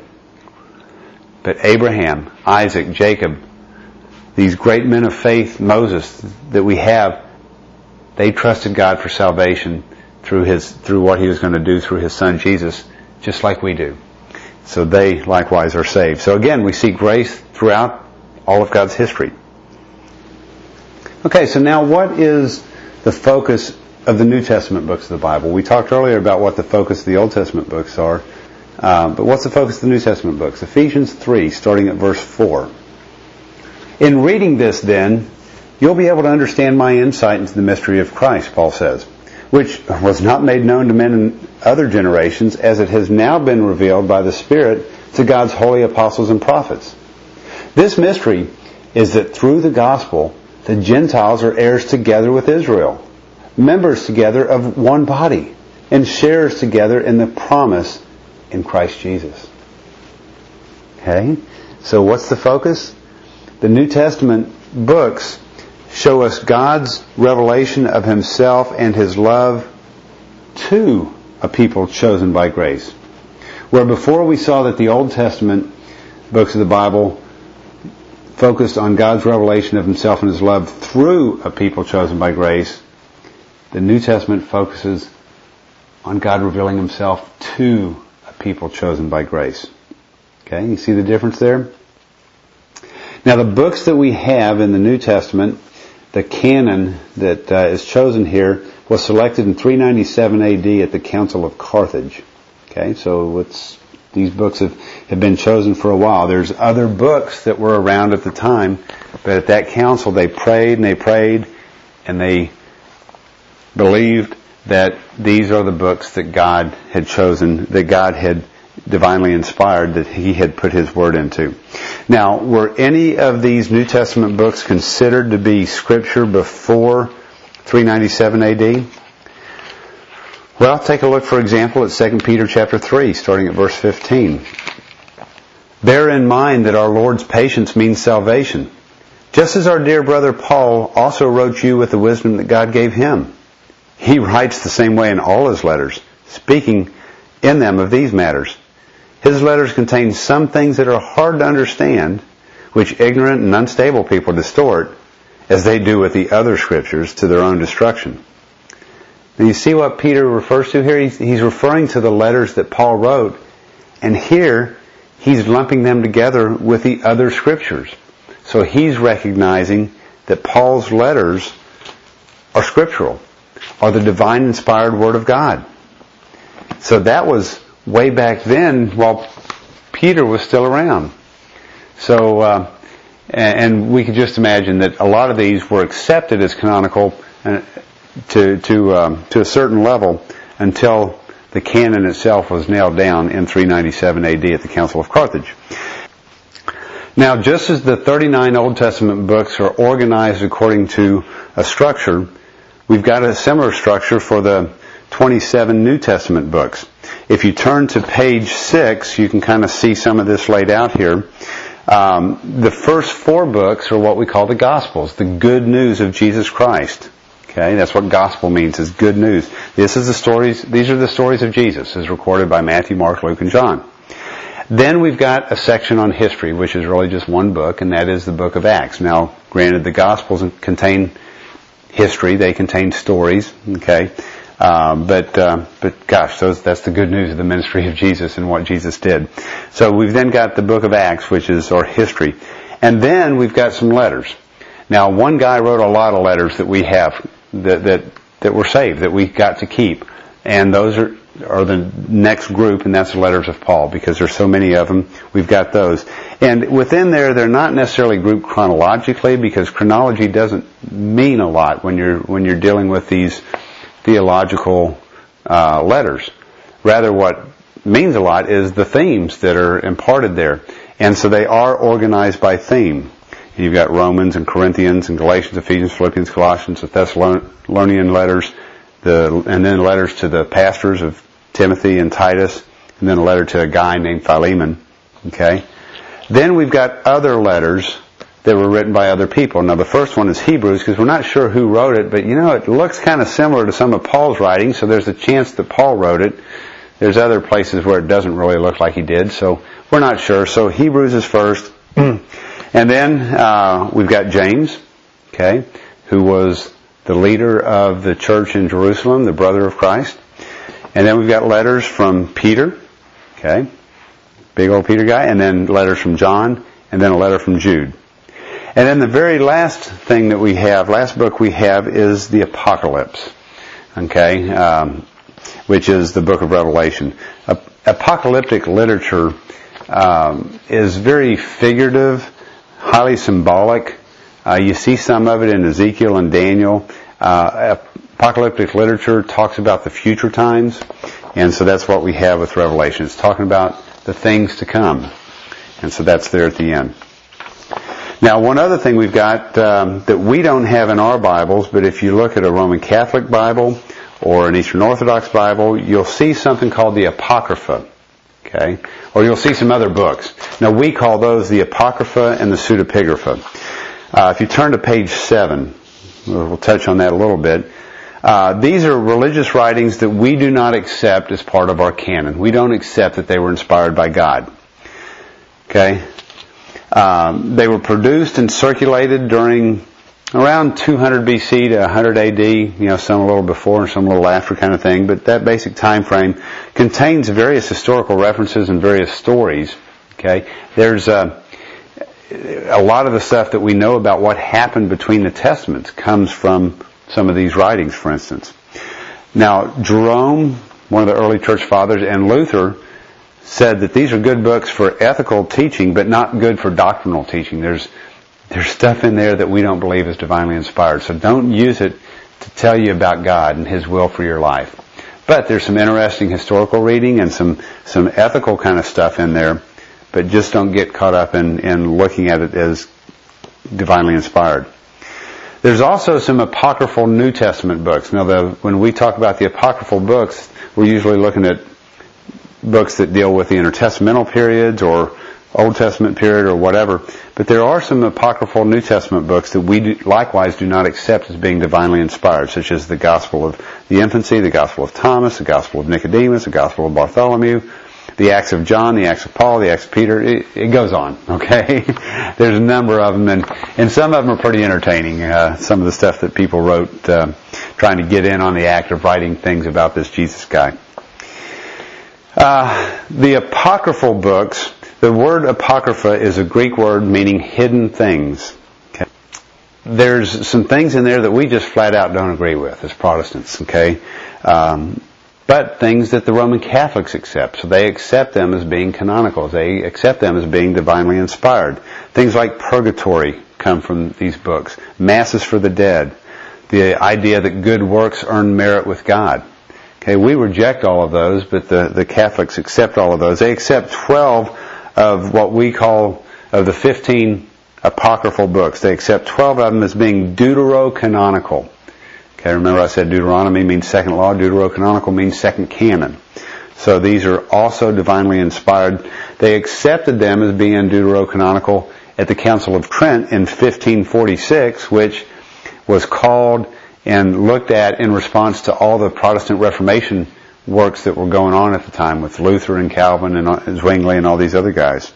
But Abraham, Isaac, Jacob, these great men of faith, Moses, that we have, they trusted God for salvation through his, through what He was going to do through His Son Jesus, just like we do. So they likewise are saved. So again, we see grace throughout all of God's history. Okay, so now what is the focus of the New Testament books of the Bible? We talked earlier about what the focus of the Old Testament books are. Um, but what's the focus of the New Testament books? Ephesians three, starting at verse four. In reading this, then, you'll be able to understand my insight into the mystery of Christ, Paul says, which was not made known to men in other generations, as it has now been revealed by the Spirit to God's holy apostles and prophets. This mystery is that through the gospel, the Gentiles are heirs together with Israel, members together of one body, and sharers together in the promise in Christ Jesus. Okay? So what's the focus? The New Testament books show us God's revelation of Himself and His love to a people chosen by grace. Where before we saw that the Old Testament books of the Bible focused on God's revelation of Himself and His love through a people chosen by grace, the New Testament focuses on God revealing Himself to a people chosen by grace. Okay, you see the difference there? Now the books that we have in the New Testament, the canon that uh, is chosen here, was selected in three ninety-seven A D at the Council of Carthage. Okay, so it's, these books have, have been chosen for a while. There's other books that were around at the time, but at that council they prayed and they prayed and they believed that these are the books that God had chosen, that God had divinely inspired, that He had put His Word into. Now, were any of these New Testament books considered to be Scripture before three ninety-seven A D? Well, take a look, for example, at Second Peter chapter three, starting at verse fifteen. Bear in mind that our Lord's patience means salvation, just as our dear brother Paul also wrote you with the wisdom that God gave him. He writes the same way in all his letters, speaking in them of these matters. His letters contain some things that are hard to understand, which ignorant and unstable people distort, as they do with the other Scriptures, to their own destruction. Now you see what Peter refers to here? He's, he's referring to the letters that Paul wrote, and here he's lumping them together with the other Scriptures. So he's recognizing that Paul's letters are scriptural, are the divine inspired Word of God. So that was way back then while Peter was still around. So, uh, and we could just imagine that a lot of these were accepted as canonical to to um, to a certain level until the canon itself was nailed down in three ninety-seven A D at the Council of Carthage. Now, just as the thirty-nine Old Testament books are organized according to a structure, we've got a similar structure for the twenty-seven New Testament books. If you turn to page six, you can kind of see some of this laid out here. Um, the first four books are what we call the Gospels, the good news of Jesus Christ. Okay, that's what gospel means, is good news. This is the stories, these are the stories of Jesus, as recorded by Matthew, Mark, Luke, and John. Then we've got a section on history, which is really just one book, and that is the book of Acts. Now, granted, the Gospels contain history, they contain stories, okay, um, but uh, but gosh, those, that's the good news of the ministry of Jesus and what Jesus did. So we've then got the book of Acts, which is our history, and then we've got some letters. Now, one guy wrote a lot of letters that we have that that that were saved, that we got to keep, and those are are the next group, and that's the letters of Paul, because there's so many of them. We've got those, and within there, they're not necessarily grouped chronologically, because chronology doesn't mean a lot when you're when you're dealing with these theological uh, letters. Rather, what means a lot is the themes that are imparted there, and so they are organized by theme. You've got Romans and Corinthians and Galatians, Ephesians, Philippians, Colossians, the Thessalonian letters, the and then letters to the pastors of Timothy and Titus, and then a letter to a guy named Philemon. Okay? Then we've got other letters that were written by other people. Now the first one is Hebrews, because we're not sure who wrote it, but you know, it looks kind of similar to some of Paul's writings, so there's a chance that Paul wrote it. There's other places where it doesn't really look like he did, so we're not sure. So Hebrews is first. And then uh, we've got James, okay, who was the leader of the church in Jerusalem, the brother of Christ. And then we've got letters from Peter, okay, big old Peter guy, and then letters from John, and then a letter from Jude. And then the very last thing that we have, last book we have, is the Apocalypse, okay, um, which is the book of Revelation. Apocalyptic literature um, is very figurative, highly symbolic. Uh, you see some of it in Ezekiel and Daniel. Uh, apocalyptic literature talks about the future times, and so that's what we have with Revelation. It's talking about the things to come, and so that's there at the end. Now, one other thing we've got um, that we don't have in our Bibles, but if you look at a Roman Catholic Bible or an Eastern Orthodox Bible, you'll see something called the Apocrypha. Okay? Or you'll see some other books. Now, we call those the Apocrypha and the Pseudepigrapha. Uh, if you turn to page seven, we'll touch on that a little bit. Uh, these are religious writings that we do not accept as part of our canon. We don't accept that they were inspired by God. Okay? Um, they were produced and circulated during around two hundred B C to one hundred A D, you know, some a little before and some a little after kind of thing, but that basic time frame contains various historical references and various stories. Okay? There's uh, a lot of the stuff that we know about what happened between the Testaments comes from some of these writings, for instance. Now, Jerome, one of the early church fathers, and Luther said that these are good books for ethical teaching, but not good for doctrinal teaching. There's there's stuff in there that we don't believe is divinely inspired. So don't use it to tell you about God and His will for your life. But there's some interesting historical reading and some, some ethical kind of stuff in there but just don't get caught up in, in looking at it as divinely inspired. There's also some apocryphal New Testament books. Now, the, when we talk about the apocryphal books, we're usually looking at books that deal with the intertestamental periods or Old Testament period or whatever. But there are some apocryphal New Testament books that we do, likewise do not accept as being divinely inspired, such as the Gospel of the Infancy, the Gospel of Thomas, the Gospel of Nicodemus, the Gospel of Bartholomew, the Acts of John, the Acts of Paul, the Acts of Peter. It, it goes on, okay? There's a number of them, and, and some of them are pretty entertaining. Uh, some of the stuff that people wrote uh, trying to get in on the act of writing things about this Jesus guy. Uh, the apocryphal books, the word apocrypha is a Greek word meaning hidden things. Okay? There's some things in there that we just flat out don't agree with as Protestants, okay? Um, but things that the Roman Catholics accept. So they accept them as being canonical. They accept them as being divinely inspired. Things like purgatory come from these books. Masses for the dead. The idea that good works earn merit with God. Okay, we reject all of those, but the, the Catholics accept all of those. They accept twelve of what we call, of the fifteen apocryphal books. They accept twelve of them as being deuterocanonical. Okay, remember I said Deuteronomy means second law, deuterocanonical means second canon. So these are also divinely inspired. They accepted them as being deuterocanonical at the Council of Trent in fifteen forty-six, which was called and looked at in response to all the Protestant Reformation works that were going on at the time with Luther and Calvin and Zwingli and all these other guys.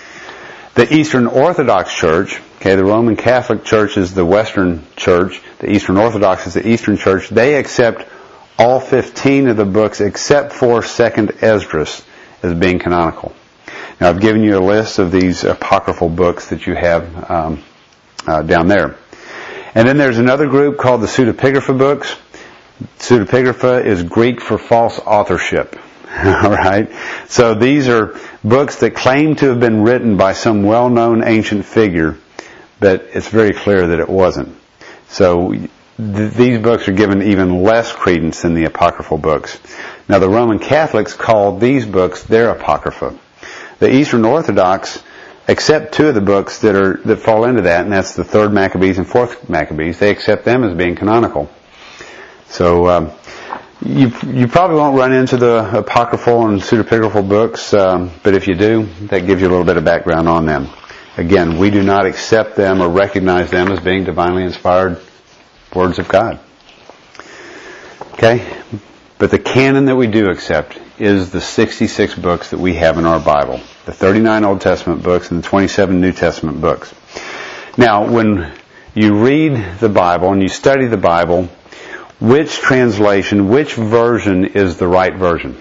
The Eastern Orthodox Church, okay, the Roman Catholic Church is the Western Church, the Eastern Orthodox is the Eastern Church. They accept all fifteen of the books except for Second Esdras as being canonical. Now I've given you a list of these apocryphal books that you have um, uh, down there. And then there's another group called the Pseudepigrapha books. Pseudepigrapha is Greek for false authorship. All right? So these are books that claim to have been written by some well-known ancient figure, but it's very clear that it wasn't. So th- these books are given even less credence than the apocryphal books. Now the Roman Catholics call these books their apocrypha. The Eastern Orthodox accept two of the books that are that fall into that, and that's the Third Maccabees and Fourth Maccabees. They accept them as being canonical. So um, you you probably won't run into the apocryphal and pseudepigraphal books, um, but if you do, that gives you a little bit of background on them. Again, we do not accept them or recognize them as being divinely inspired words of God. Okay? But the canon that we do accept is the sixty-six books that we have in our Bible. The thirty-nine Old Testament books and the twenty-seven New Testament books. Now, when you read the Bible and you study the Bible, which translation, which version is the right version?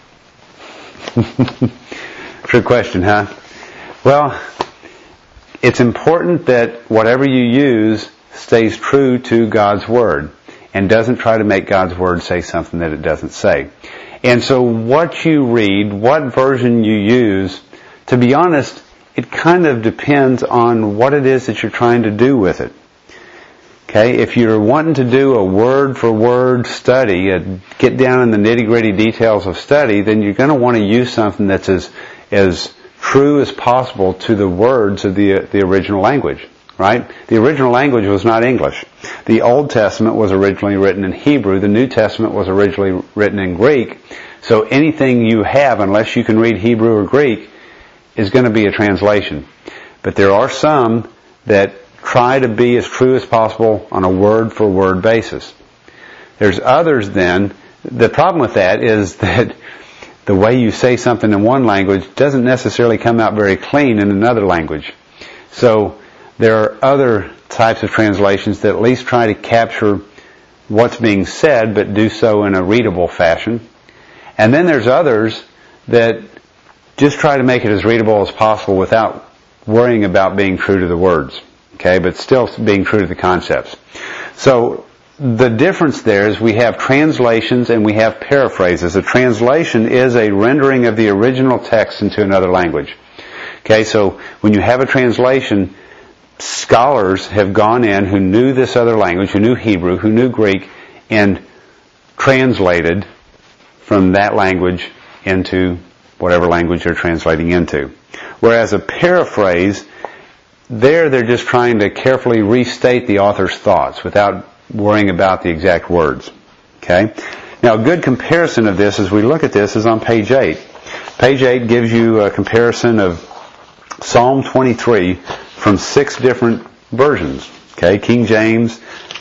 Trick question, huh? Well, it's important that whatever you use stays true to God's Word and doesn't try to make God's Word say something that it doesn't say. And so what you read, what version you use, to be honest, it kind of depends on what it is that you're trying to do with it. Okay, if you're wanting to do a word-for-word study, a get down in the nitty-gritty details of study, then you're going to want to use something that's as as true as possible to the words of the the original language. Right? The original language was not English. The Old Testament was originally written in Hebrew. The New Testament was originally written in Greek. So anything you have, unless you can read Hebrew or Greek, is going to be a translation. But there are some that try to be as true as possible on a word-for-word basis. There's others then, the problem with that is that the way you say something in one language doesn't necessarily come out very clean in another language. So there are other types of translations that at least try to capture what's being said, but do so in a readable fashion. And then there's others that just try to make it as readable as possible without worrying about being true to the words. Okay, but still being true to the concepts. So the difference there is we have translations and we have paraphrases. A translation is a rendering of the original text into another language. Okay, so when you have a translation, scholars have gone in who knew this other language, who knew Hebrew, who knew Greek, and translated from that language into whatever language they're translating into. Whereas a paraphrase, there they're just trying to carefully restate the author's thoughts without worrying about the exact words. Okay? Now, a good comparison of this as we look at this is on page eight. Page eight gives you a comparison of Psalm twenty-three from six different versions. Okay? King James,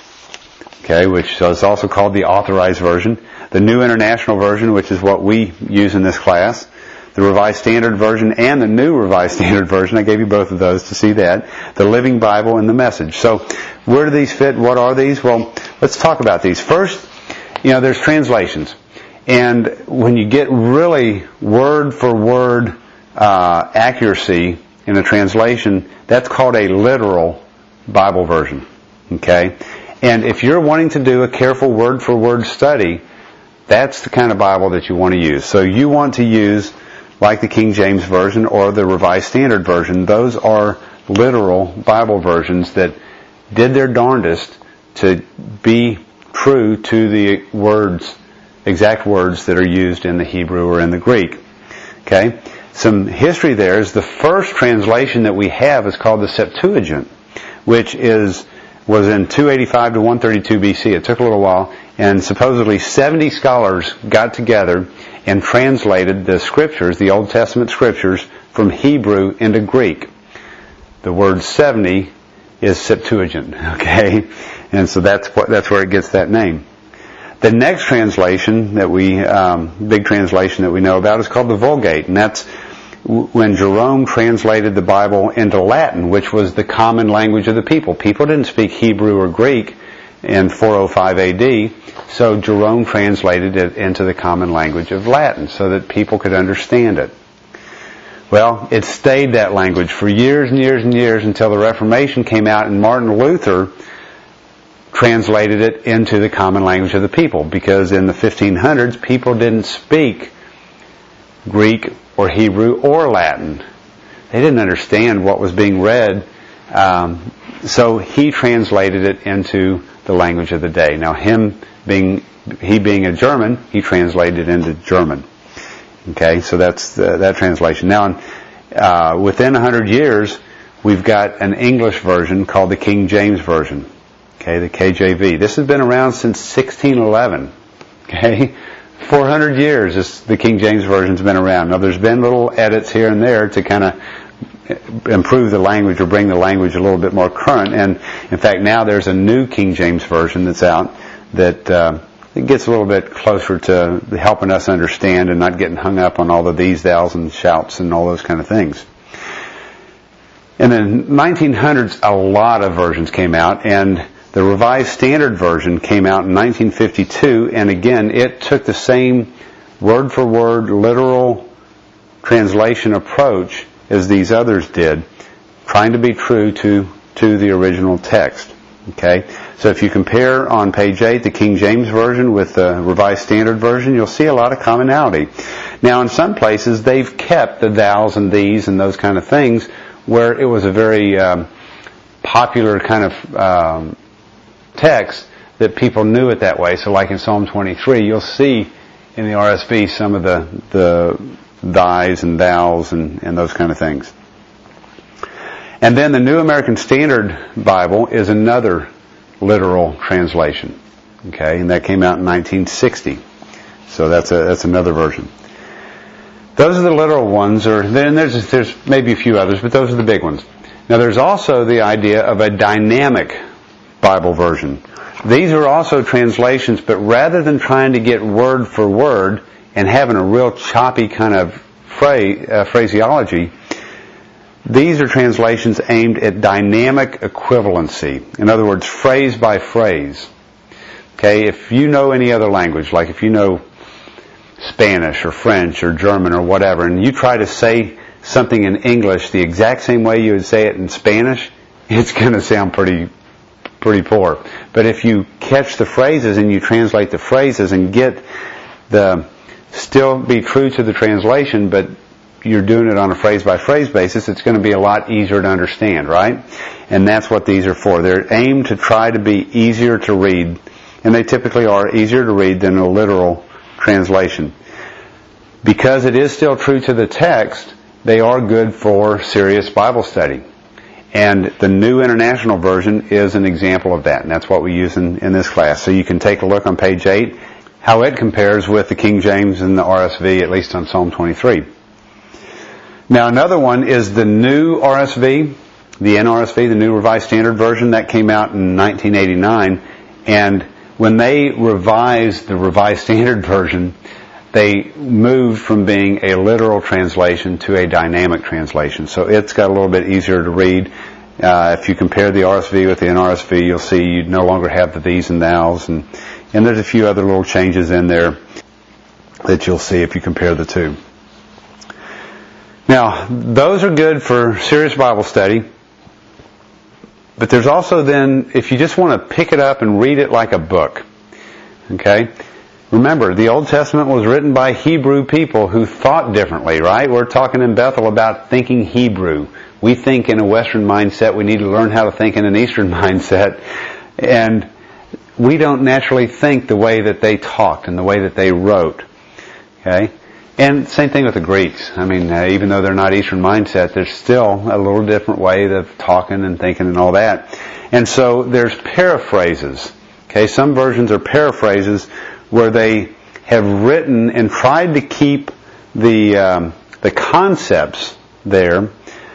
okay, which is also called the Authorized Version. The New International Version, which is what we use in this class. The Revised Standard Version and the New Revised Standard Version. I gave you both of those to see that. The Living Bible and the Message. So, where do these fit? What are these? Well, let's talk about these. First, you know, there's translations. And when you get really word for word uh, accuracy in a translation, that's called a literal Bible version. Okay? And if you're wanting to do a careful word for word study, that's the kind of Bible that you want to use. So you want to use like the King James Version or the Revised Standard Version. Those are literal Bible versions that did their darndest to be true to the words, exact words that are used in the Hebrew or in the Greek. Okay? Some history there is the first translation that we have is called the Septuagint, which is was in two eighty-five to one thirty-two B C. It took a little while, and supposedly seventy scholars got together and translated the scriptures, the Old Testament scriptures, from Hebrew into Greek. The word seventy is Septuagint, okay? And so that's what, that's where it gets that name. The next translation that we, um, big translation that we know about is called the Vulgate, and that's when Jerome translated the Bible into Latin, which was the common language of the people. People didn't speak Hebrew or Greek in four oh five A D, so Jerome translated it into the common language of Latin so that people could understand it. Well, it stayed that language for years and years and years until the Reformation came out and Martin Luther translated it into the common language of the people, because in the fifteen hundreds people didn't speak Greek or Hebrew or Latin. They didn't understand what was being read, um, so he translated it into the language of the day. Now, him being he being a German, he translated it into German. Okay, so that's the, that translation. Now, uh, within a hundred years, we've got an English version called the King James Version. Okay, the K J V. This has been around since sixteen eleven. Okay, four hundred years this, the King James Version's been around. Now, there's been little edits here and there to kind of improve the language or bring the language a little bit more current. And in fact, now there's a new King James Version that's out that uh, it gets a little bit closer to helping us understand and not getting hung up on all the these, thous, and shouts and all those kind of things. In the nineteen hundreds, a lot of versions came out, and the Revised Standard Version came out in nineteen fifty-two, and again, it took the same word-for-word, literal translation approach as these others did, trying to be true to, to the original text. Okay? So if you compare on page eight the King James Version with the Revised Standard Version, you'll see a lot of commonality. Now, in some places, they've kept the thous and these and those kind of things where it was a very um, popular kind of um, text that people knew it that way. So like in Psalm twenty-three, you'll see in the R S V some of the, the thys and thous and, and those kind of things. And then the New American Standard Bible is another literal translation. Okay, and that came out in nineteen sixty. So that's a, that's another version. Those are the literal ones, or then there's there's maybe a few others, but those are the big ones. Now there's also the idea of a dynamic Bible version. These are also translations, but rather than trying to get word for word and having a real choppy kind of phrase, uh, phraseology, these are translations aimed at dynamic equivalency. In other words, phrase by phrase. Okay, if you know any other language, like if you know Spanish or French or German or whatever, and you try to say something in English the exact same way you would say it in Spanish, it's going to sound pretty pretty poor. But if you catch the phrases and you translate the phrases and get the, still be true to the translation, but you're doing it on a phrase-by-phrase basis, it's going to be a lot easier to understand, right? And that's what these are for. They're aimed to try to be easier to read, and they typically are easier to read than a literal translation. because it is still true to the text, they are good for serious Bible study. And the New International Version is an example of that, and that's what we use in, in this class. So you can take a look on page eight, how it compares with the King James and the R S V, at least on Psalm twenty-three. Now another one is the New R S V, the N R S V, the New Revised Standard Version, that came out in nineteen eighty-nine, and when they revised the Revised Standard Version, they moved from being a literal translation to a dynamic translation. So it's got a little bit easier to read. Uh, if you compare the R S V with the N R S V, you'll see you no longer have the these and thous, and, and there's a few other little changes in there that you'll see if you compare the two. Now, those are good for serious Bible study, but there's also then, if you just want to pick it up and read it like a book, okay? Remember, the Old Testament was written by Hebrew people who thought differently, right? We're talking in Bethel about thinking Hebrew. We think in a Western mindset. We need to learn how to think in an Eastern mindset. And we don't naturally think the way that they talked and the way that they wrote. Okay? And same thing with the Greeks. I mean, uh, even though they're not Eastern mindset, there's still a little different way of talking and thinking and all that. And so there's paraphrases. Okay? Some versions are paraphrases where they have written and tried to keep the um, the concepts there,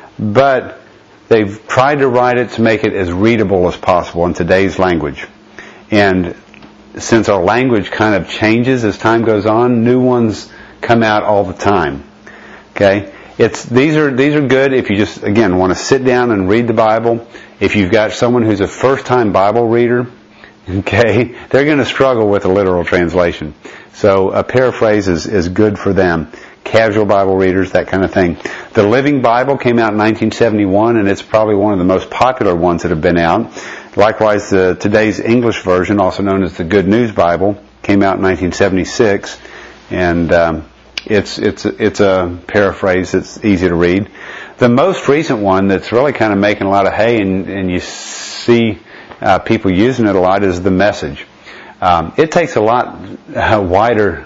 but they've tried to write it to make it as readable as possible in today's language. And since our language kind of changes as time goes on, new ones come out all the time. Okay? It's these are these are good if you just, again, want to sit down and read the Bible. If you've got someone who's a first-time Bible reader, okay, they're going to struggle with a literal translation. So a paraphrase is, is good for them. Casual Bible readers, that kind of thing. The Living Bible came out in nineteen seventy-one, and it's probably one of the most popular ones that have been out. Likewise, the, today's English version, also known as the Good News Bible, came out in nineteen seventy-six, and um, it's it's it's a paraphrase that's easy to read. The most recent one that's really kind of making a lot of hay, and, and you see Uh, people using it a lot, is the Message. Um, it takes a lot uh, wider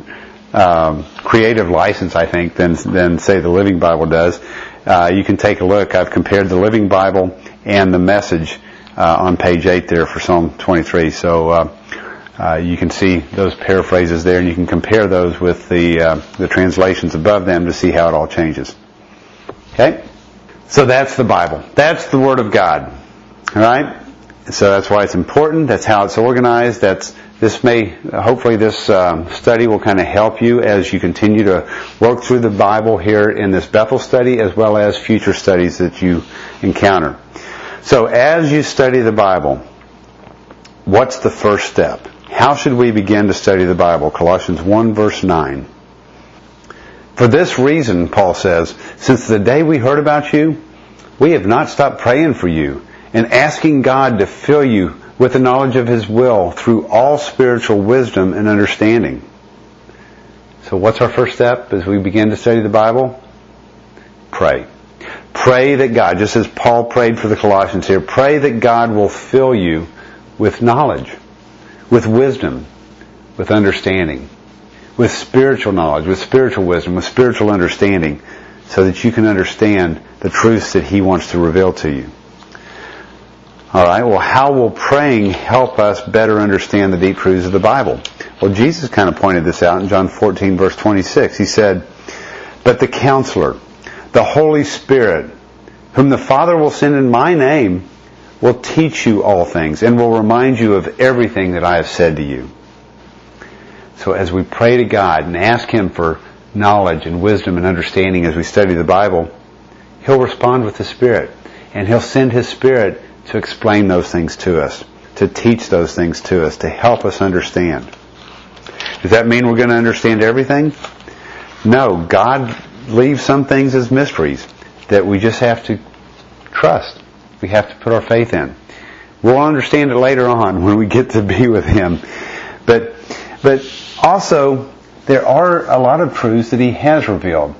um, creative license, I think, than than say the Living Bible does. Uh, you can take a look. I've compared the Living Bible and the Message uh, on page eight there for Psalm twenty-three. So uh, uh, you can see those paraphrases there, and you can compare those with the uh, the translations above them to see how it all changes. Okay, so that's the Bible. That's the Word of God. All right. So that's why it's important. That's how it's organized. That's this may hopefully this um, study will kind of help you as you continue to work through the Bible here in this Bethel study, as well as future studies that you encounter. So as you study the Bible, what's the first step? How should we begin to study the Bible? Colossians one verse nine. For this reason, Paul says, since the day we heard about you, we have not stopped praying for you and asking God to fill you with the knowledge of His will through all spiritual wisdom and understanding. So what's our first step as we begin to study the Bible? Pray. Pray that God, just as Paul prayed for the Colossians here, pray that God will fill you with knowledge, with wisdom, with understanding, with spiritual knowledge, with spiritual wisdom, with spiritual understanding, so that you can understand the truths that He wants to reveal to you. All right, well, how will praying help us better understand the deep truths of the Bible? Well, Jesus kind of pointed this out in John fourteen, verse twenty-six. He said, but the Counselor, the Holy Spirit, whom the Father will send in my name, will teach you all things and will remind you of everything that I have said to you. So as we pray to God and ask Him for knowledge and wisdom and understanding as we study the Bible, He'll respond with the Spirit. And He'll send His Spirit to explain those things to us, to teach those things to us, to help us understand. Does that mean we're going to understand everything? No, God leaves some things as mysteries that we just have to trust. We have to put our faith in. We'll understand it later on when we get to be with Him. But, but also, there are a lot of truths that He has revealed.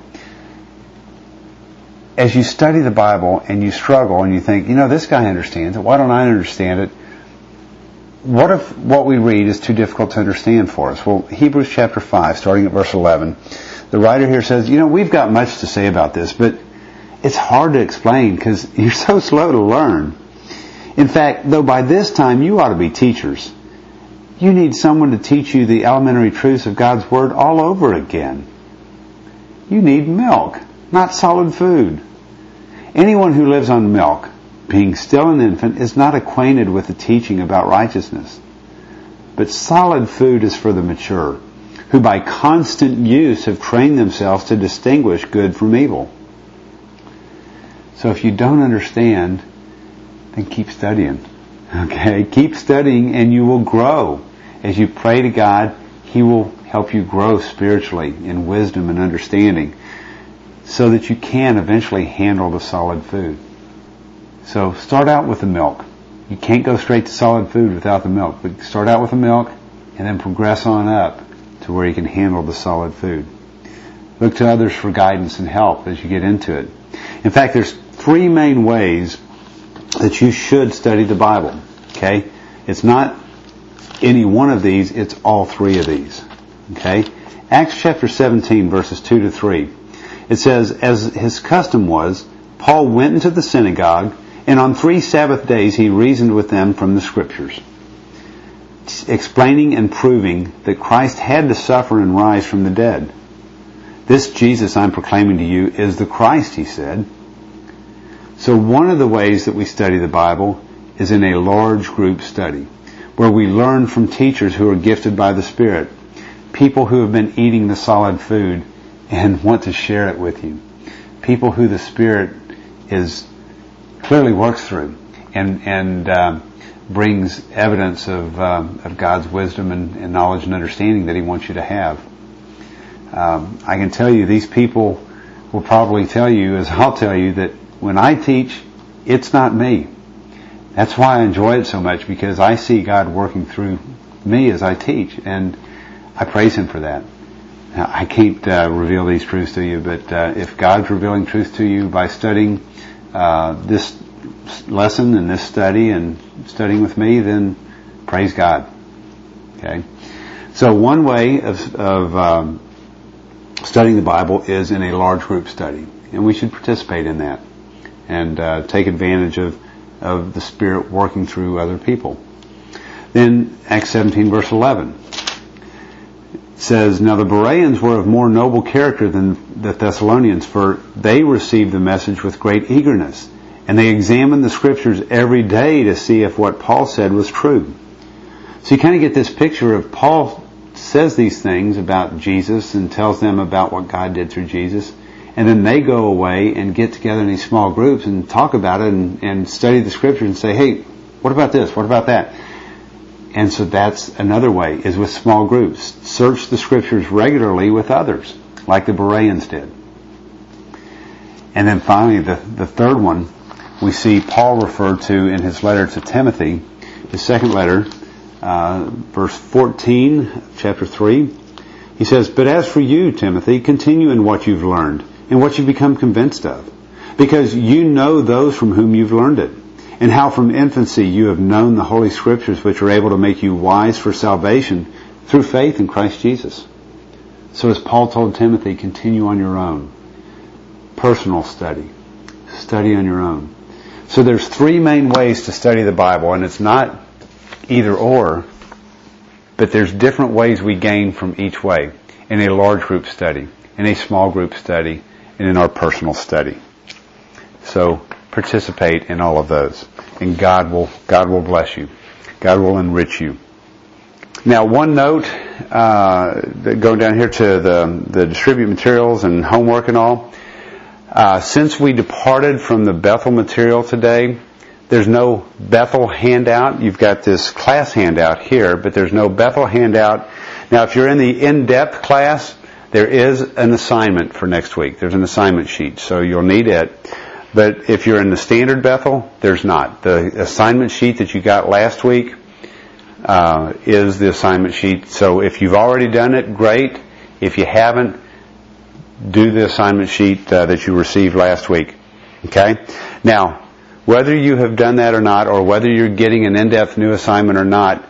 As you study the Bible and you struggle and you think, you know, this guy understands it, why don't I understand it? What if what we read is too difficult to understand for us? Well, Hebrews chapter five, starting at verse eleven, the writer here says, you know, we've got much to say about this, but it's hard to explain because you're so slow to learn. In fact, though by this time you ought to be teachers, you need someone to teach you the elementary truths of God's Word all over again. You need milk, not solid food. Anyone who lives on milk, being still an infant, is not acquainted with the teaching about righteousness. But solid food is for the mature, who by constant use have trained themselves to distinguish good from evil. So if you don't understand, then keep studying. Okay? Keep studying and you will grow. As you pray to God, He will help you grow spiritually in wisdom and understanding so that you can eventually handle the solid food. So start out with the milk. You can't go straight to solid food without the milk. But start out with the milk and then progress on up to where you can handle the solid food. Look to others for guidance and help as you get into it. In fact, there's three main ways that you should study the Bible. Okay? It's not any one of these, it's all three of these. Okay? Acts chapter seventeen, verses two to three. It says, as his custom was, Paul went into the synagogue, and on three Sabbath days he reasoned with them from the Scriptures, explaining and proving that Christ had to suffer and rise from the dead. This Jesus I'm proclaiming to you is the Christ, he said. So one of the ways that we study the Bible is in a large group study, where we learn from teachers who are gifted by the Spirit, people who have been eating the solid food and want to share it with you, people who the Spirit is clearly works through and and uh, brings evidence of um, of God's wisdom and, and knowledge and understanding that He wants you to have. Um, I can tell you, these people will probably tell you, as I'll tell you, that when I teach, it's not me. That's why I enjoy it so much, because I see God working through me as I teach, and I praise Him for that. Now, I can't uh, reveal these truths to you, but uh, if God's revealing truth to you by studying uh, this lesson and this study and studying with me, then praise God. Okay. So one way of, of um, studying the Bible is in a large group study, and we should participate in that and uh, take advantage of of the Spirit working through other people. Then Acts seventeen, verse eleven. Says, now the Bereans were of more noble character than the Thessalonians, for they received the message with great eagerness, and they examined the Scriptures every day to see if what Paul said was true. So you kind of get this picture of Paul says these things about Jesus and tells them about what God did through Jesus, and then they go away and get together in these small groups and talk about it and, and study the Scriptures and say, hey, what about this? What about that? And so that's another way, is with small groups. Search the Scriptures regularly with others, like the Bereans did. And then finally, the, the third one, we see Paul referred to in his letter to Timothy, his second letter, uh, verse fourteen, chapter three. He says, but as for you, Timothy, continue in what you've learned, in what you've become convinced of, because you know those from whom you've learned it, and how from infancy you have known the Holy Scriptures, which are able to make you wise for salvation through faith in Christ Jesus. So as Paul told Timothy, continue on your own. Personal study. Study on your own. So there's three main ways to study the Bible, and it's not either or, but there's different ways we gain from each way, in a large group study, in a small group study, and in our personal study. So participate in all of those, and God will God will bless you. God will enrich you. Now, one note, uh, going down here to the the distribute materials and homework and all. Uh, since we departed from the Bethel material today, there's no Bethel handout. You've got this class handout here, but there's no Bethel handout. Now, if you're in the in-depth class, there is an assignment for next week. There's an assignment sheet, so you'll need it. But if you're in the standard Bethel, there's not. The assignment sheet that you got last week uh, is the assignment sheet. So if you've already done it, great. If you haven't, do the assignment sheet uh, that you received last week. Okay? Now, whether you have done that or not, or whether you're getting an in-depth new assignment or not,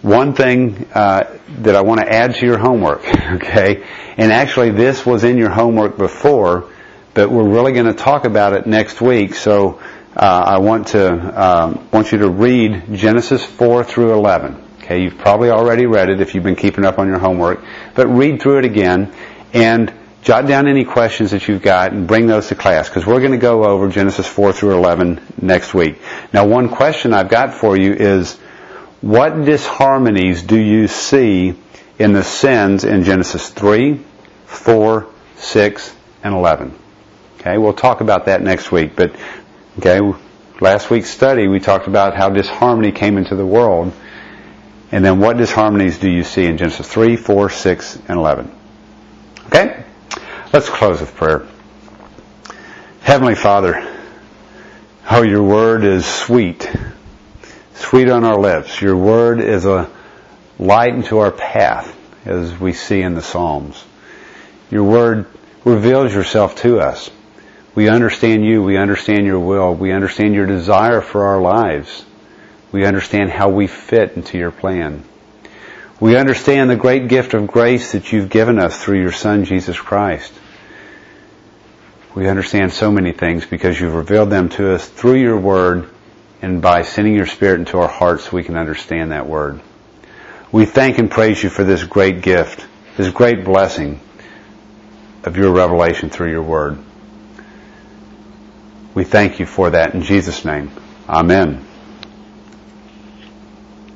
one thing uh, that I want to add to your homework, okay? And actually this was in your homework before, but we're really going to talk about it next week. So uh, I want to um, want you to read Genesis four through eleven. Okay, you've probably already read it if you've been keeping up on your homework, but read through it again and jot down any questions that you've got and bring those to class, because we're going to go over Genesis four through eleven next week. Now, one question I've got for you is, what disharmonies do you see in the sins in Genesis three, four, six, and eleven? Okay, we'll talk about that next week. But, okay, last week's study we talked about how disharmony came into the world. And then what disharmonies do you see in Genesis three, four, six, and eleven? Okay? Let's close with prayer. Heavenly Father, oh, your word is sweet. Sweet on our lips. Your word is a light into our path, as we see in the Psalms. Your word reveals yourself to us. We understand you. We understand your will. We understand your desire for our lives. We understand how we fit into your plan. We understand the great gift of grace that you've given us through your Son, Jesus Christ. We understand so many things because you've revealed them to us through your word and by sending your Spirit into our hearts so we can understand that word. We thank and praise you for this great gift, this great blessing of your revelation through your word. We thank you for that in Jesus' name. Amen.